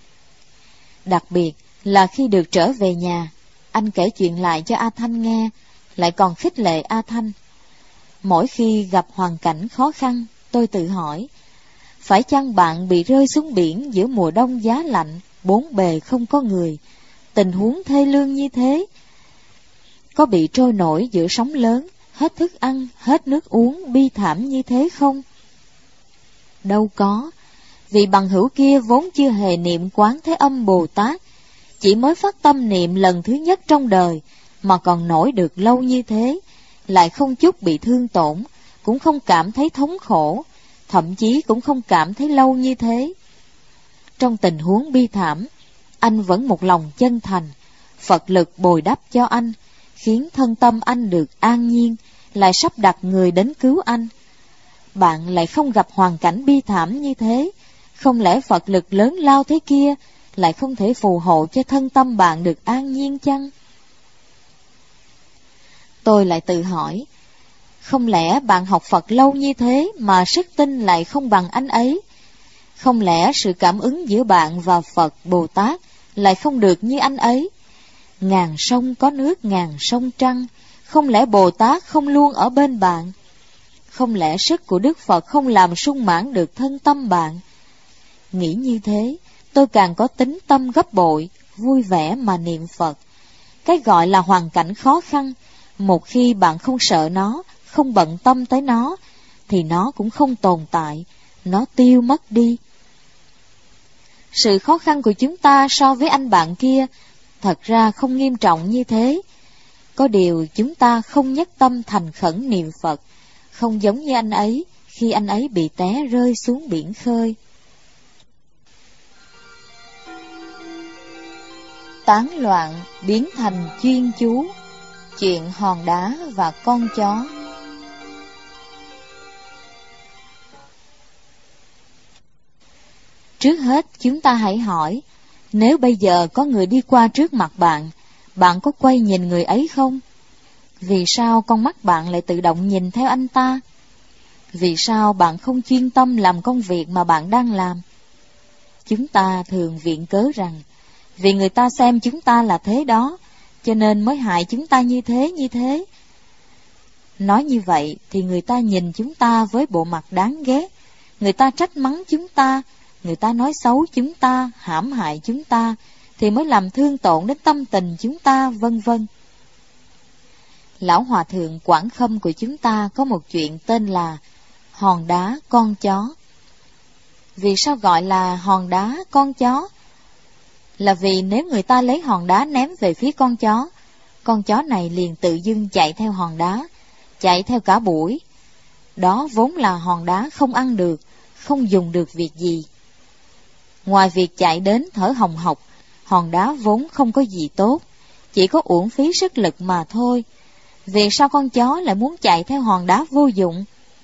Đặc biệt là khi được trở về nhà, anh kể chuyện lại cho A Thanh nghe, lại còn khích lệ A Thanh. Mỗi khi gặp hoàn cảnh khó khăn, tôi tự hỏi, phải chăng bạn bị rơi xuống biển giữa mùa đông giá lạnh, bốn bề không có người, tình huống thê lương như thế? Có bị trôi nổi giữa sóng lớn, hết thức ăn, hết nước uống, bi thảm như thế không? Đâu có, vì bằng hữu kia vốn chưa hề niệm Quán Thế Âm Bồ Tát, chỉ mới phát tâm niệm lần thứ nhất trong đời, mà còn nổi được lâu như thế, lại không chút bị thương tổn, cũng không cảm thấy thống khổ, thậm chí cũng không cảm thấy lâu như thế. Trong tình huống bi thảm, anh vẫn một lòng chân thành, Phật lực bồi đắp cho anh, khiến thân tâm anh được an nhiên, lại sắp đặt người đến cứu anh. Bạn lại không gặp hoàn cảnh bi thảm như thế, không lẽ Phật lực lớn lao thế kia lại không thể phù hộ cho thân tâm bạn được an nhiên chăng? Tôi lại tự hỏi, không lẽ bạn học Phật lâu như thế mà sức tin lại không bằng anh ấy? Không lẽ sự cảm ứng giữa bạn và Phật Bồ Tát lại không được như anh ấy? Ngàn sông có nước ngàn sông trăng, không lẽ Bồ Tát không luôn ở bên bạn? Không lẽ sức của Đức Phật không làm sung mãn được thân tâm bạn? Nghĩ như thế, tôi càng có tính tâm gấp bội, vui vẻ mà niệm Phật. Cái gọi là hoàn cảnh khó khăn, một khi bạn không sợ nó, không bận tâm tới nó, thì nó cũng không tồn tại, nó tiêu mất đi. Sự khó khăn của chúng ta so với anh bạn kia thật ra không nghiêm trọng như thế. Có điều chúng ta không nhất tâm thành khẩn niệm Phật, không giống như anh ấy khi anh ấy bị té rơi xuống biển khơi. Tán loạn biến thành chuyên chú. Chuyện hòn đá và con chó. Trước hết chúng ta hãy hỏi, nếu bây giờ có người đi qua trước mặt bạn, bạn có quay nhìn người ấy không? Vì sao con mắt bạn lại tự động nhìn theo anh ta? Vì sao bạn không chuyên tâm làm công việc mà bạn đang làm? Chúng ta thường viện cớ rằng, vì người ta xem chúng ta là thế đó, cho nên mới hại chúng ta như thế. Nói như vậy thì người ta nhìn chúng ta với bộ mặt đáng ghét, người ta trách mắng chúng ta, người ta nói xấu chúng ta, hãm hại chúng ta, thì mới làm thương tổn đến tâm tình chúng ta, vân vân. Lão Hòa Thượng Quảng Khâm của chúng ta có một chuyện tên là hòn đá con chó. Vì sao gọi là hòn đá con chó? Là vì nếu người ta lấy hòn đá ném về phía con chó này liền tự dưng chạy theo hòn đá, chạy theo cả buổi. Đó vốn là hòn đá không ăn được, không dùng được việc gì. Ngoài việc chạy đến thở hồng hộc, hòn đá vốn không có gì tốt, chỉ có uổng phí sức lực mà thôi. Vì sao con chó lại muốn chạy theo hòn đá vô dụng?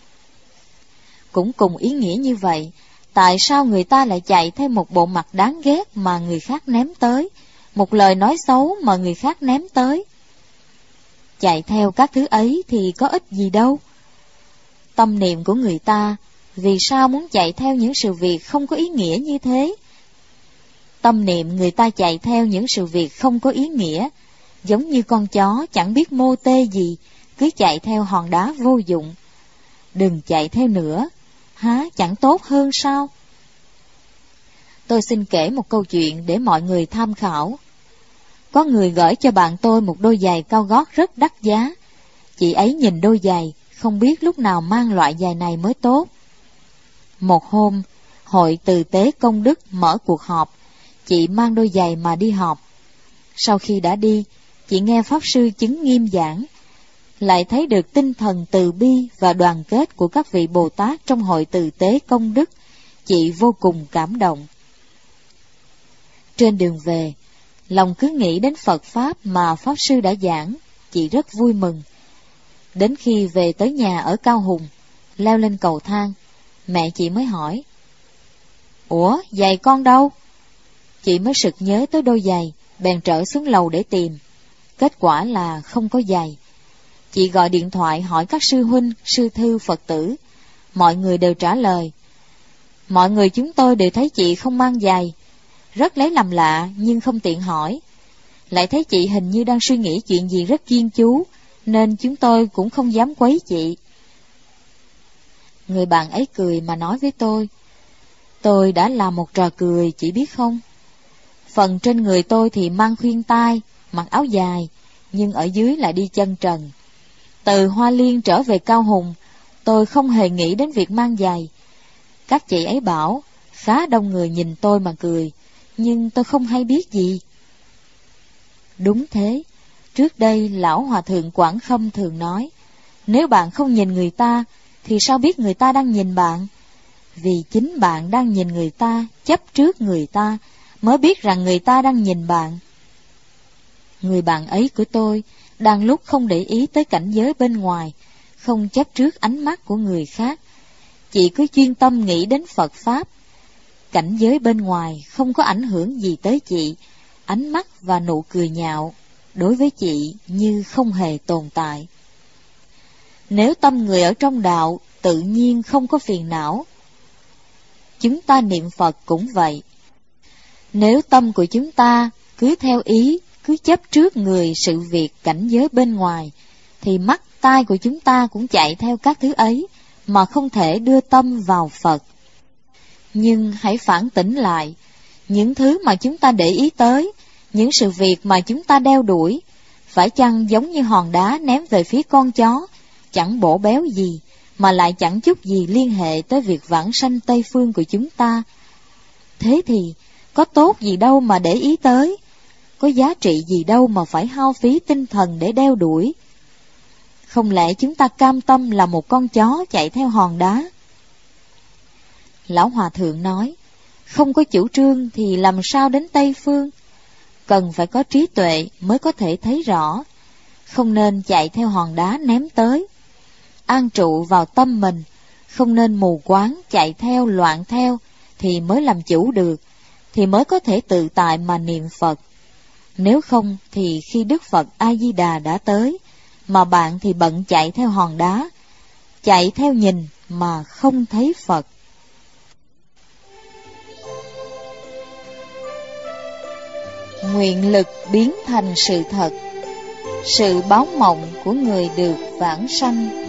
Cũng cùng ý nghĩa như vậy, tại sao người ta lại chạy theo một bộ mặt đáng ghét mà người khác ném tới, một lời nói xấu mà người khác ném tới? Chạy theo các thứ ấy thì có ích gì đâu. Tâm niệm của người ta vì sao muốn chạy theo những sự việc không có ý nghĩa như thế? Tâm niệm người ta chạy theo những sự việc không có ý nghĩa, giống như con chó chẳng biết mô tê gì, cứ chạy theo hòn đá vô dụng. Đừng chạy theo nữa, há chẳng tốt hơn sao? Tôi xin kể một câu chuyện để mọi người tham khảo. Có người gửi cho bạn tôi một đôi giày cao gót rất đắt giá. Chị ấy nhìn đôi giày, không biết lúc nào mang loại giày này mới tốt. Một hôm, hội từ tế công đức mở cuộc họp, chị mang đôi giày mà đi họp. Sau khi đã đi, chị nghe Pháp Sư chứng nghiêm giảng, lại thấy được tinh thần từ bi và đoàn kết của các vị Bồ Tát trong hội từ tế công đức. Chị vô cùng cảm động. Trên đường về, lòng cứ nghĩ đến Phật Pháp mà Pháp Sư đã giảng, chị rất vui mừng. Đến khi về tới nhà ở Cao Hùng, leo lên cầu thang, mẹ chị mới hỏi: "Ủa, giày con đâu?" Chị mới sực nhớ tới đôi giày, bèn trở xuống lầu để tìm. Kết quả là không có giày. Chị gọi điện thoại hỏi các sư huynh, sư thư Phật tử. Mọi người đều trả lời: "Mọi người chúng tôi đều thấy chị không mang giày." Rất lấy làm lạ nhưng không tiện hỏi. Lại thấy chị hình như đang suy nghĩ chuyện gì rất chuyên chú, nên chúng tôi cũng không dám quấy chị. Người bạn ấy cười mà nói với tôi đã làm một trò cười, chị biết không? Phần trên người tôi thì mang khuyên tai, mặc áo dài, nhưng ở dưới lại đi chân trần. Từ Hoa Liên trở về Cao Hùng, tôi không hề nghĩ đến việc mang giày. Các chị ấy bảo khá đông người nhìn tôi mà cười, nhưng tôi không hay biết gì. Đúng thế, trước đây Lão Hòa Thượng Quảng Khâm thường nói, nếu bạn không nhìn người ta, thì sao biết người ta đang nhìn bạn? Vì chính bạn đang nhìn người ta, chấp trước người ta, mới biết rằng người ta đang nhìn bạn. Người bạn ấy của tôi đang lúc không để ý tới cảnh giới bên ngoài, không chấp trước ánh mắt của người khác. Chị cứ chuyên tâm nghĩ đến Phật Pháp. Cảnh giới bên ngoài không có ảnh hưởng gì tới chị, ánh mắt và nụ cười nhạo đối với chị như không hề tồn tại. Nếu tâm người ở trong đạo tự nhiên không có phiền não, chúng ta niệm Phật cũng vậy. Nếu tâm của chúng ta cứ theo ý, cứ chấp trước người sự việc cảnh giới bên ngoài, thì mắt tai của chúng ta cũng chạy theo các thứ ấy, mà không thể đưa tâm vào Phật. Nhưng hãy phản tỉnh lại, những thứ mà chúng ta để ý tới, những sự việc mà chúng ta đeo đuổi, phải chăng giống như hòn đá ném về phía con chó, chẳng bổ béo gì, mà lại chẳng chút gì liên hệ tới việc vãng sanh Tây Phương của chúng ta? Thế thì, có tốt gì đâu mà để ý tới, có giá trị gì đâu mà phải hao phí tinh thần để đeo đuổi. Không lẽ chúng ta cam tâm là một con chó chạy theo hòn đá? Lão Hòa Thượng nói, không có chủ trương thì làm sao đến Tây Phương? Cần phải có trí tuệ mới có thể thấy rõ, không nên chạy theo hòn đá ném tới. An trụ vào tâm mình, không nên mù quáng chạy theo loạn theo, thì mới làm chủ được, thì mới có thể tự tại mà niệm Phật. Nếu không thì khi Đức Phật A Di Đà đã tới, mà bạn thì bận chạy theo hòn đá, chạy theo nhìn mà không thấy Phật. Nguyện lực biến thành sự thật, sự báo mộng của người được vãng sanh.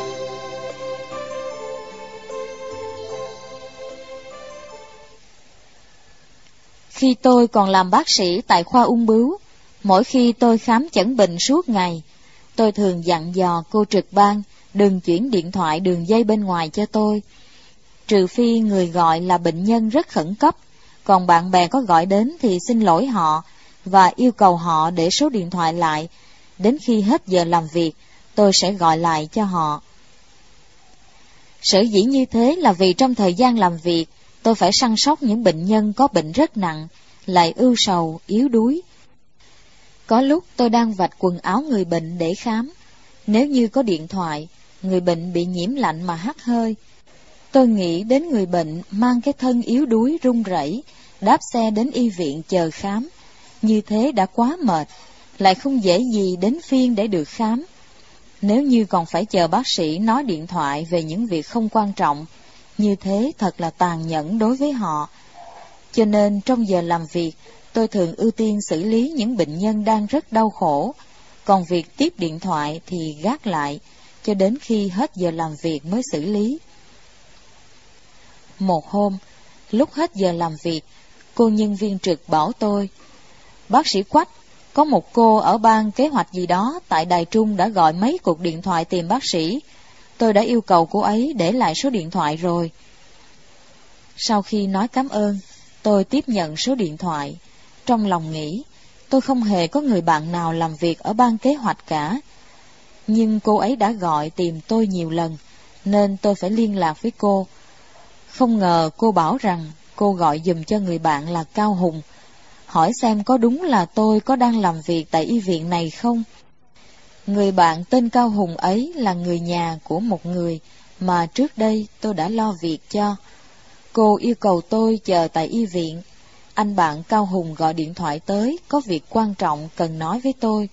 Khi tôi còn làm bác sĩ tại khoa ung bướu, mỗi khi tôi khám chẩn bệnh suốt ngày, tôi thường dặn dò cô trực ban đừng chuyển điện thoại đường dây bên ngoài cho tôi, trừ phi người gọi là bệnh nhân rất khẩn cấp, còn bạn bè có gọi đến thì xin lỗi họ và yêu cầu họ để số điện thoại lại. Đến khi hết giờ làm việc, tôi sẽ gọi lại cho họ. Sở dĩ như thế là vì trong thời gian làm việc, tôi phải săn sóc những bệnh nhân có bệnh rất nặng, lại ưu sầu, yếu đuối. Có lúc tôi đang vạch quần áo người bệnh để khám. Nếu như có điện thoại, người bệnh bị nhiễm lạnh mà hắt hơi, tôi nghĩ đến người bệnh mang cái thân yếu đuối run rẩy, đáp xe đến y viện chờ khám. Như thế đã quá mệt, lại không dễ gì đến phiên để được khám. Nếu như còn phải chờ bác sĩ nói điện thoại về những việc không quan trọng, như thế thật là tàn nhẫn đối với họ. Cho nên trong giờ làm việc, tôi thường ưu tiên xử lý những bệnh nhân đang rất đau khổ, còn việc tiếp điện thoại thì gác lại, cho đến khi hết giờ làm việc mới xử lý. Một hôm, lúc hết giờ làm việc, cô nhân viên trực bảo tôi, bác sĩ Quách, có một cô ở ban kế hoạch gì đó tại Đài Trung đã gọi mấy cuộc điện thoại tìm bác sĩ. Tôi đã yêu cầu cô ấy để lại số điện thoại rồi. Sau khi nói cảm ơn, tôi tiếp nhận số điện thoại. Trong lòng nghĩ, tôi không hề có người bạn nào làm việc ở ban kế hoạch cả. Nhưng cô ấy đã gọi tìm tôi nhiều lần, nên tôi phải liên lạc với cô. Không ngờ cô bảo rằng cô gọi giùm cho người bạn là Cao Hùng, hỏi xem có đúng là tôi có đang làm việc tại y viện này không. Người bạn tên Cao Hùng ấy là người nhà của một người mà trước đây tôi đã lo việc cho. Cô yêu cầu tôi chờ tại y viện. Anh bạn Cao Hùng gọi điện thoại tới, có việc quan trọng cần nói với tôi.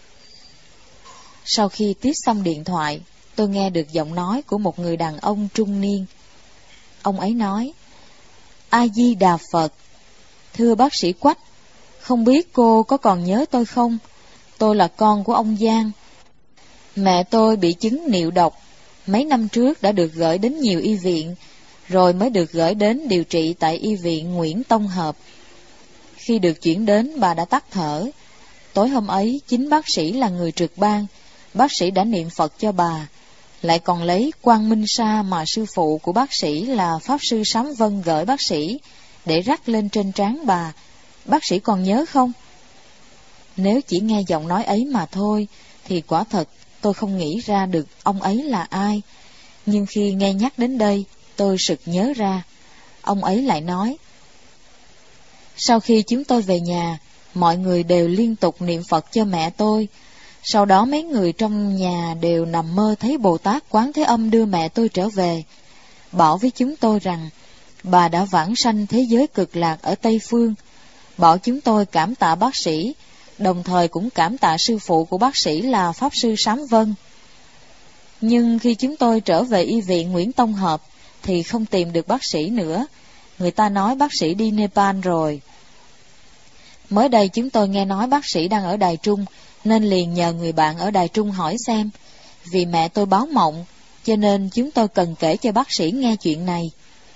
Sau khi tiếp xong điện thoại, tôi nghe được giọng nói của một người đàn ông trung niên. Ông ấy nói, A Di Đà Phật, thưa bác sĩ Quách, không biết cô có còn nhớ tôi không? Tôi là con của ông Giang. Mẹ tôi bị chứng niệu độc, mấy năm trước đã được gửi đến nhiều y viện, rồi mới được gửi đến điều trị tại y viện Nguyễn Tông Hợp. Khi được chuyển đến, bà đã tắt thở. Tối hôm ấy, chính bác sĩ là người trực ban, bác sĩ đã niệm Phật cho bà, lại còn lấy Quang Minh Sa mà sư phụ của bác sĩ là Pháp Sư Sám Vân gửi bác sĩ, để rắc lên trên trán bà. Bác sĩ còn nhớ không? Nếu chỉ nghe giọng nói ấy mà thôi, thì quả thật tôi không nghĩ ra được ông ấy là ai. Nhưng khi nghe nhắc đến đây, tôi sực nhớ ra. Ông ấy lại nói, sau khi chúng tôi về nhà, mọi người đều liên tục niệm Phật cho mẹ tôi. Sau đó mấy người trong nhà đều nằm mơ thấy Bồ Tát Quán Thế Âm đưa mẹ tôi trở về, bảo với chúng tôi rằng bà đã vãng sanh thế giới cực lạc ở Tây Phương, bảo chúng tôi cảm tạ bác sĩ, đồng thời cũng cảm tạ sư phụ của bác sĩ là Pháp Sư Sám Vân. Nhưng khi chúng tôi trở về y viện Nguyễn Tông Hợp thì không tìm được bác sĩ nữa, người ta nói bác sĩ đi Nepal rồi. Mới đây chúng tôi nghe nói bác sĩ đang ở Đài Trung, nên liền nhờ người bạn ở Đài Trung hỏi xem. Vì mẹ tôi báo mộng, cho nên chúng tôi cần kể cho bác sĩ nghe chuyện này.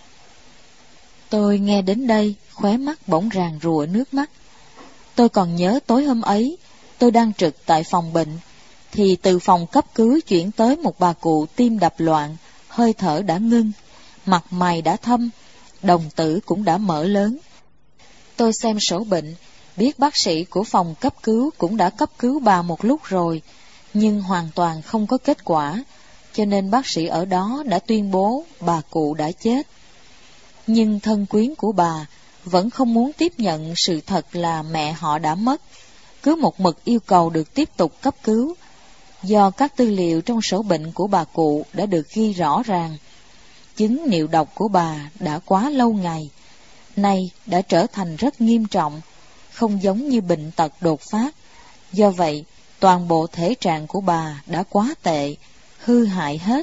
Tôi nghe đến đây, khóe mắt bỗng ràn rụa nước mắt. Tôi còn nhớ tối hôm ấy, tôi đang trực tại phòng bệnh, thì từ phòng cấp cứu chuyển tới một bà cụ tim đập loạn, hơi thở đã ngưng, mặt mày đã thâm, đồng tử cũng đã mở lớn. Tôi xem sổ bệnh, biết bác sĩ của phòng cấp cứu cũng đã cấp cứu bà một lúc rồi, nhưng hoàn toàn không có kết quả, cho nên bác sĩ ở đó đã tuyên bố bà cụ đã chết. Nhưng thân quyến của bà vẫn không muốn tiếp nhận sự thật là mẹ họ đã mất, cứ một mực yêu cầu được tiếp tục cấp cứu, do các tư liệu trong sổ bệnh của bà cụ đã được ghi rõ ràng. Chứng niệu độc của bà đã quá lâu ngày, nay đã trở thành rất nghiêm trọng, không giống như bệnh tật đột phát. Do vậy, toàn bộ thể trạng của bà đã quá tệ, hư hại hết.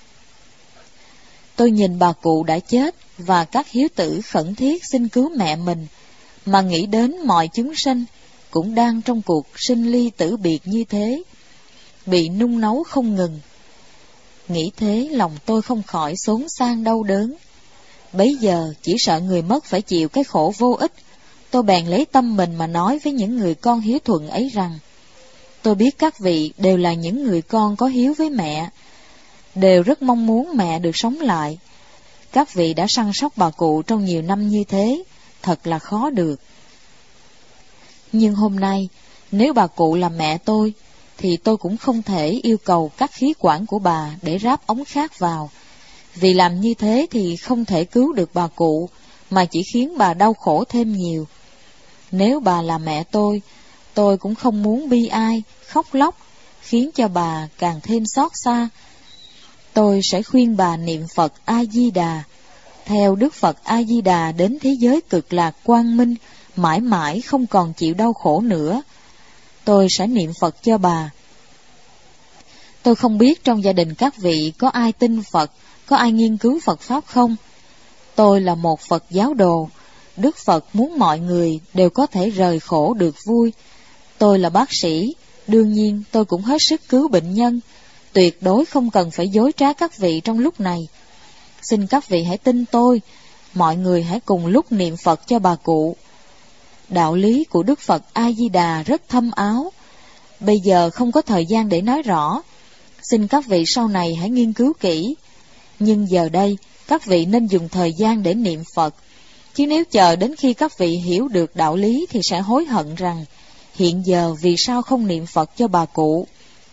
Tôi nhìn bà cụ đã chết và các hiếu tử khẩn thiết xin cứu mẹ mình, mà nghĩ đến mọi chúng sinh cũng đang trong cuộc sinh ly tử biệt như thế, bị nung nấu không ngừng. Nghĩ thế lòng tôi không khỏi xốn sang đau đớn. Bấy giờ chỉ sợ người mất phải chịu cái khổ vô ích, tôi bèn lấy tâm mình mà nói với những người con hiếu thuận ấy rằng: tôi biết các vị đều là những người con có hiếu với mẹ, đều rất mong muốn mẹ được sống lại. Các vị đã săn sóc bà cụ trong nhiều năm như thế, thật là khó được. Nhưng hôm nay, nếu bà cụ là mẹ tôi, thì tôi cũng không thể yêu cầu các khí quản của bà để ráp ống khác vào, vì làm như thế thì không thể cứu được bà cụ, mà chỉ khiến bà đau khổ thêm nhiều. Nếu bà là mẹ tôi cũng không muốn bi ai, khóc lóc, khiến cho bà càng thêm xót xa. Tôi sẽ khuyên bà niệm Phật A-di-đà, theo Đức Phật A-di-đà đến thế giới cực lạc quang minh, mãi mãi không còn chịu đau khổ nữa. Tôi sẽ niệm Phật cho bà. Tôi không biết trong gia đình các vị có ai tin Phật, có ai nghiên cứu Phật Pháp không? Tôi là một Phật giáo đồ. Đức Phật muốn mọi người đều có thể rời khổ được vui. Tôi là bác sĩ, đương nhiên tôi cũng hết sức cứu bệnh nhân. Tuyệt đối không cần phải dối trá các vị trong lúc này. Xin các vị hãy tin tôi, mọi người hãy cùng lúc niệm Phật cho bà cụ. Đạo lý của Đức Phật A-di-đà rất thâm áo, bây giờ không có thời gian để nói rõ. Xin các vị sau này hãy nghiên cứu kỹ. Nhưng giờ đây, các vị nên dùng thời gian để niệm Phật. Chứ nếu chờ đến khi các vị hiểu được đạo lý thì sẽ hối hận rằng hiện giờ vì sao không niệm Phật cho bà cụ.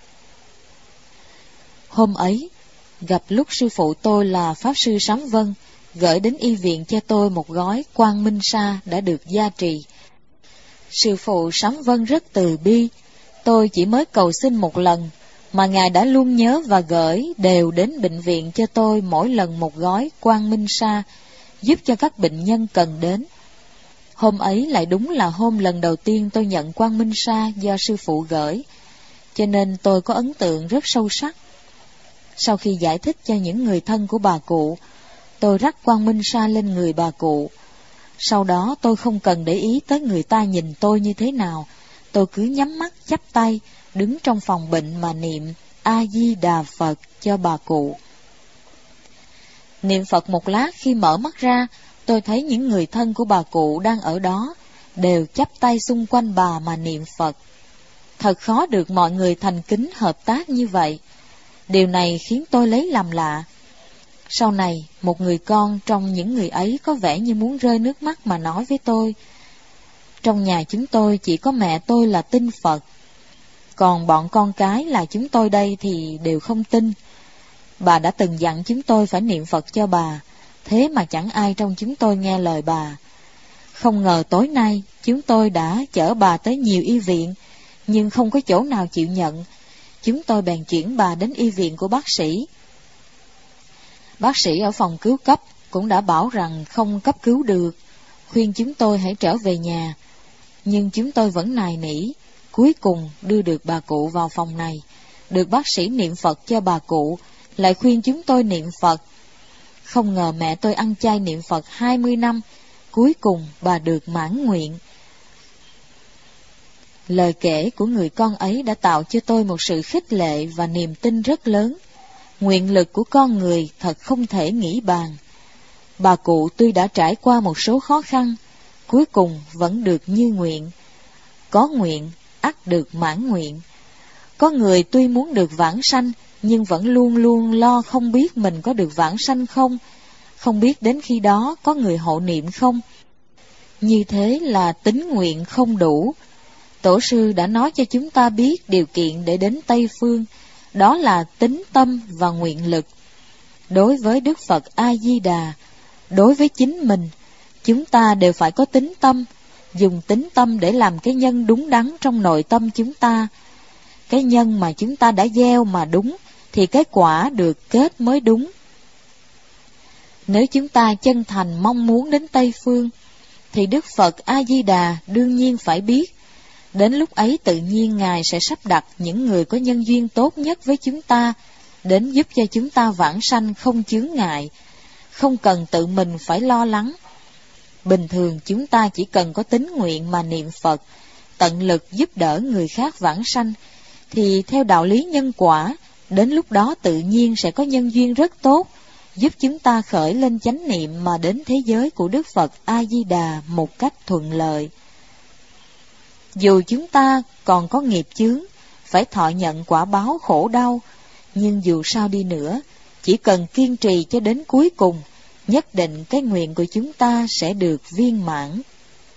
Hôm ấy, gặp lúc sư phụ tôi là Pháp sư Sám Vân gửi đến y viện cho tôi một gói Quang Minh Sa đã được gia trì. Sư phụ Sám Vân rất từ bi, tôi chỉ mới cầu xin một lần, mà Ngài đã luôn nhớ và gửi đều đến bệnh viện cho tôi mỗi lần một gói Quang Minh Sa, giúp cho các bệnh nhân cần đến. Hôm ấy lại đúng là hôm lần đầu tiên tôi nhận Quang Minh Sa do sư phụ gửi, cho nên tôi có ấn tượng rất sâu sắc. Sau khi giải thích cho những người thân của bà cụ, tôi rắc Quang Minh Sa lên người bà cụ. Sau đó tôi không cần để ý tới người ta nhìn tôi như thế nào, tôi cứ nhắm mắt chắp tay, đứng trong phòng bệnh mà niệm A-di-đà Phật cho bà cụ. Niệm Phật một lát, khi mở mắt ra, tôi thấy những người thân của bà cụ đang ở đó, đều chắp tay xung quanh bà mà niệm Phật. Thật khó được mọi người thành kính hợp tác như vậy. Điều này khiến tôi lấy làm lạ. Sau này, một người con trong những người ấy có vẻ như muốn rơi nước mắt mà nói với tôi: trong nhà chúng tôi chỉ có mẹ tôi là tin Phật, còn bọn con cái là chúng tôi đây thì đều không tin. Bà đã từng dặn chúng tôi phải niệm Phật cho bà, thế mà chẳng ai trong chúng tôi nghe lời bà. Không ngờ tối nay chúng tôi đã chở bà tới nhiều y viện, nhưng không có chỗ nào chịu nhận. Chúng tôi bèn chuyển bà đến y viện của bác sĩ. Bác sĩ ở phòng cứu cấp cũng đã bảo rằng không cấp cứu được, khuyên chúng tôi hãy trở về nhà. Nhưng chúng tôi vẫn nài nỉ, cuối cùng đưa được bà cụ vào phòng này, được bác sĩ niệm Phật cho bà cụ, lại khuyên chúng tôi niệm Phật. Không ngờ mẹ tôi ăn chay niệm Phật 20 năm, cuối cùng bà được mãn nguyện. Lời kể của người con ấy đã tạo cho tôi một sự khích lệ và niềm tin rất lớn. Nguyện lực của con người thật không thể nghĩ bàn. Bà cụ tuy đã trải qua một số khó khăn, cuối cùng vẫn được như nguyện. Có nguyện, ắt được mãn nguyện. Có người tuy muốn được vãng sanh, nhưng vẫn luôn luôn lo không biết mình có được vãng sanh không, không biết đến khi đó có người hộ niệm không. Như thế là tín nguyện không đủ. Tổ sư đã nói cho chúng ta biết điều kiện để đến Tây Phương, đó là tín tâm và nguyện lực. Đối với Đức Phật A-di-đà, đối với chính mình, chúng ta đều phải có tín tâm, dùng tín tâm để làm cái nhân đúng đắn trong nội tâm chúng ta. Cái nhân mà chúng ta đã gieo mà đúng, thì cái quả được kết mới đúng. Nếu chúng ta chân thành mong muốn đến Tây Phương, thì Đức Phật A-di-đà đương nhiên phải biết, Đến lúc ấy tự nhiên Ngài sẽ sắp đặt những người có nhân duyên tốt nhất với chúng ta, đến giúp cho chúng ta vãng sanh không chướng ngại, không cần tự mình phải lo lắng. Bình thường chúng ta chỉ cần có tín nguyện mà niệm Phật, tận lực giúp đỡ người khác vãng sanh, thì theo đạo lý nhân quả, đến lúc đó tự nhiên sẽ có nhân duyên rất tốt, giúp chúng ta khởi lên chánh niệm mà đến thế giới của Đức Phật A-di-đà một cách thuận lợi. Dù chúng ta còn có nghiệp chướng, phải thọ nhận quả báo khổ đau, nhưng dù sao đi nữa, chỉ cần kiên trì cho đến cuối cùng, nhất định cái nguyện của chúng ta sẽ được viên mãn.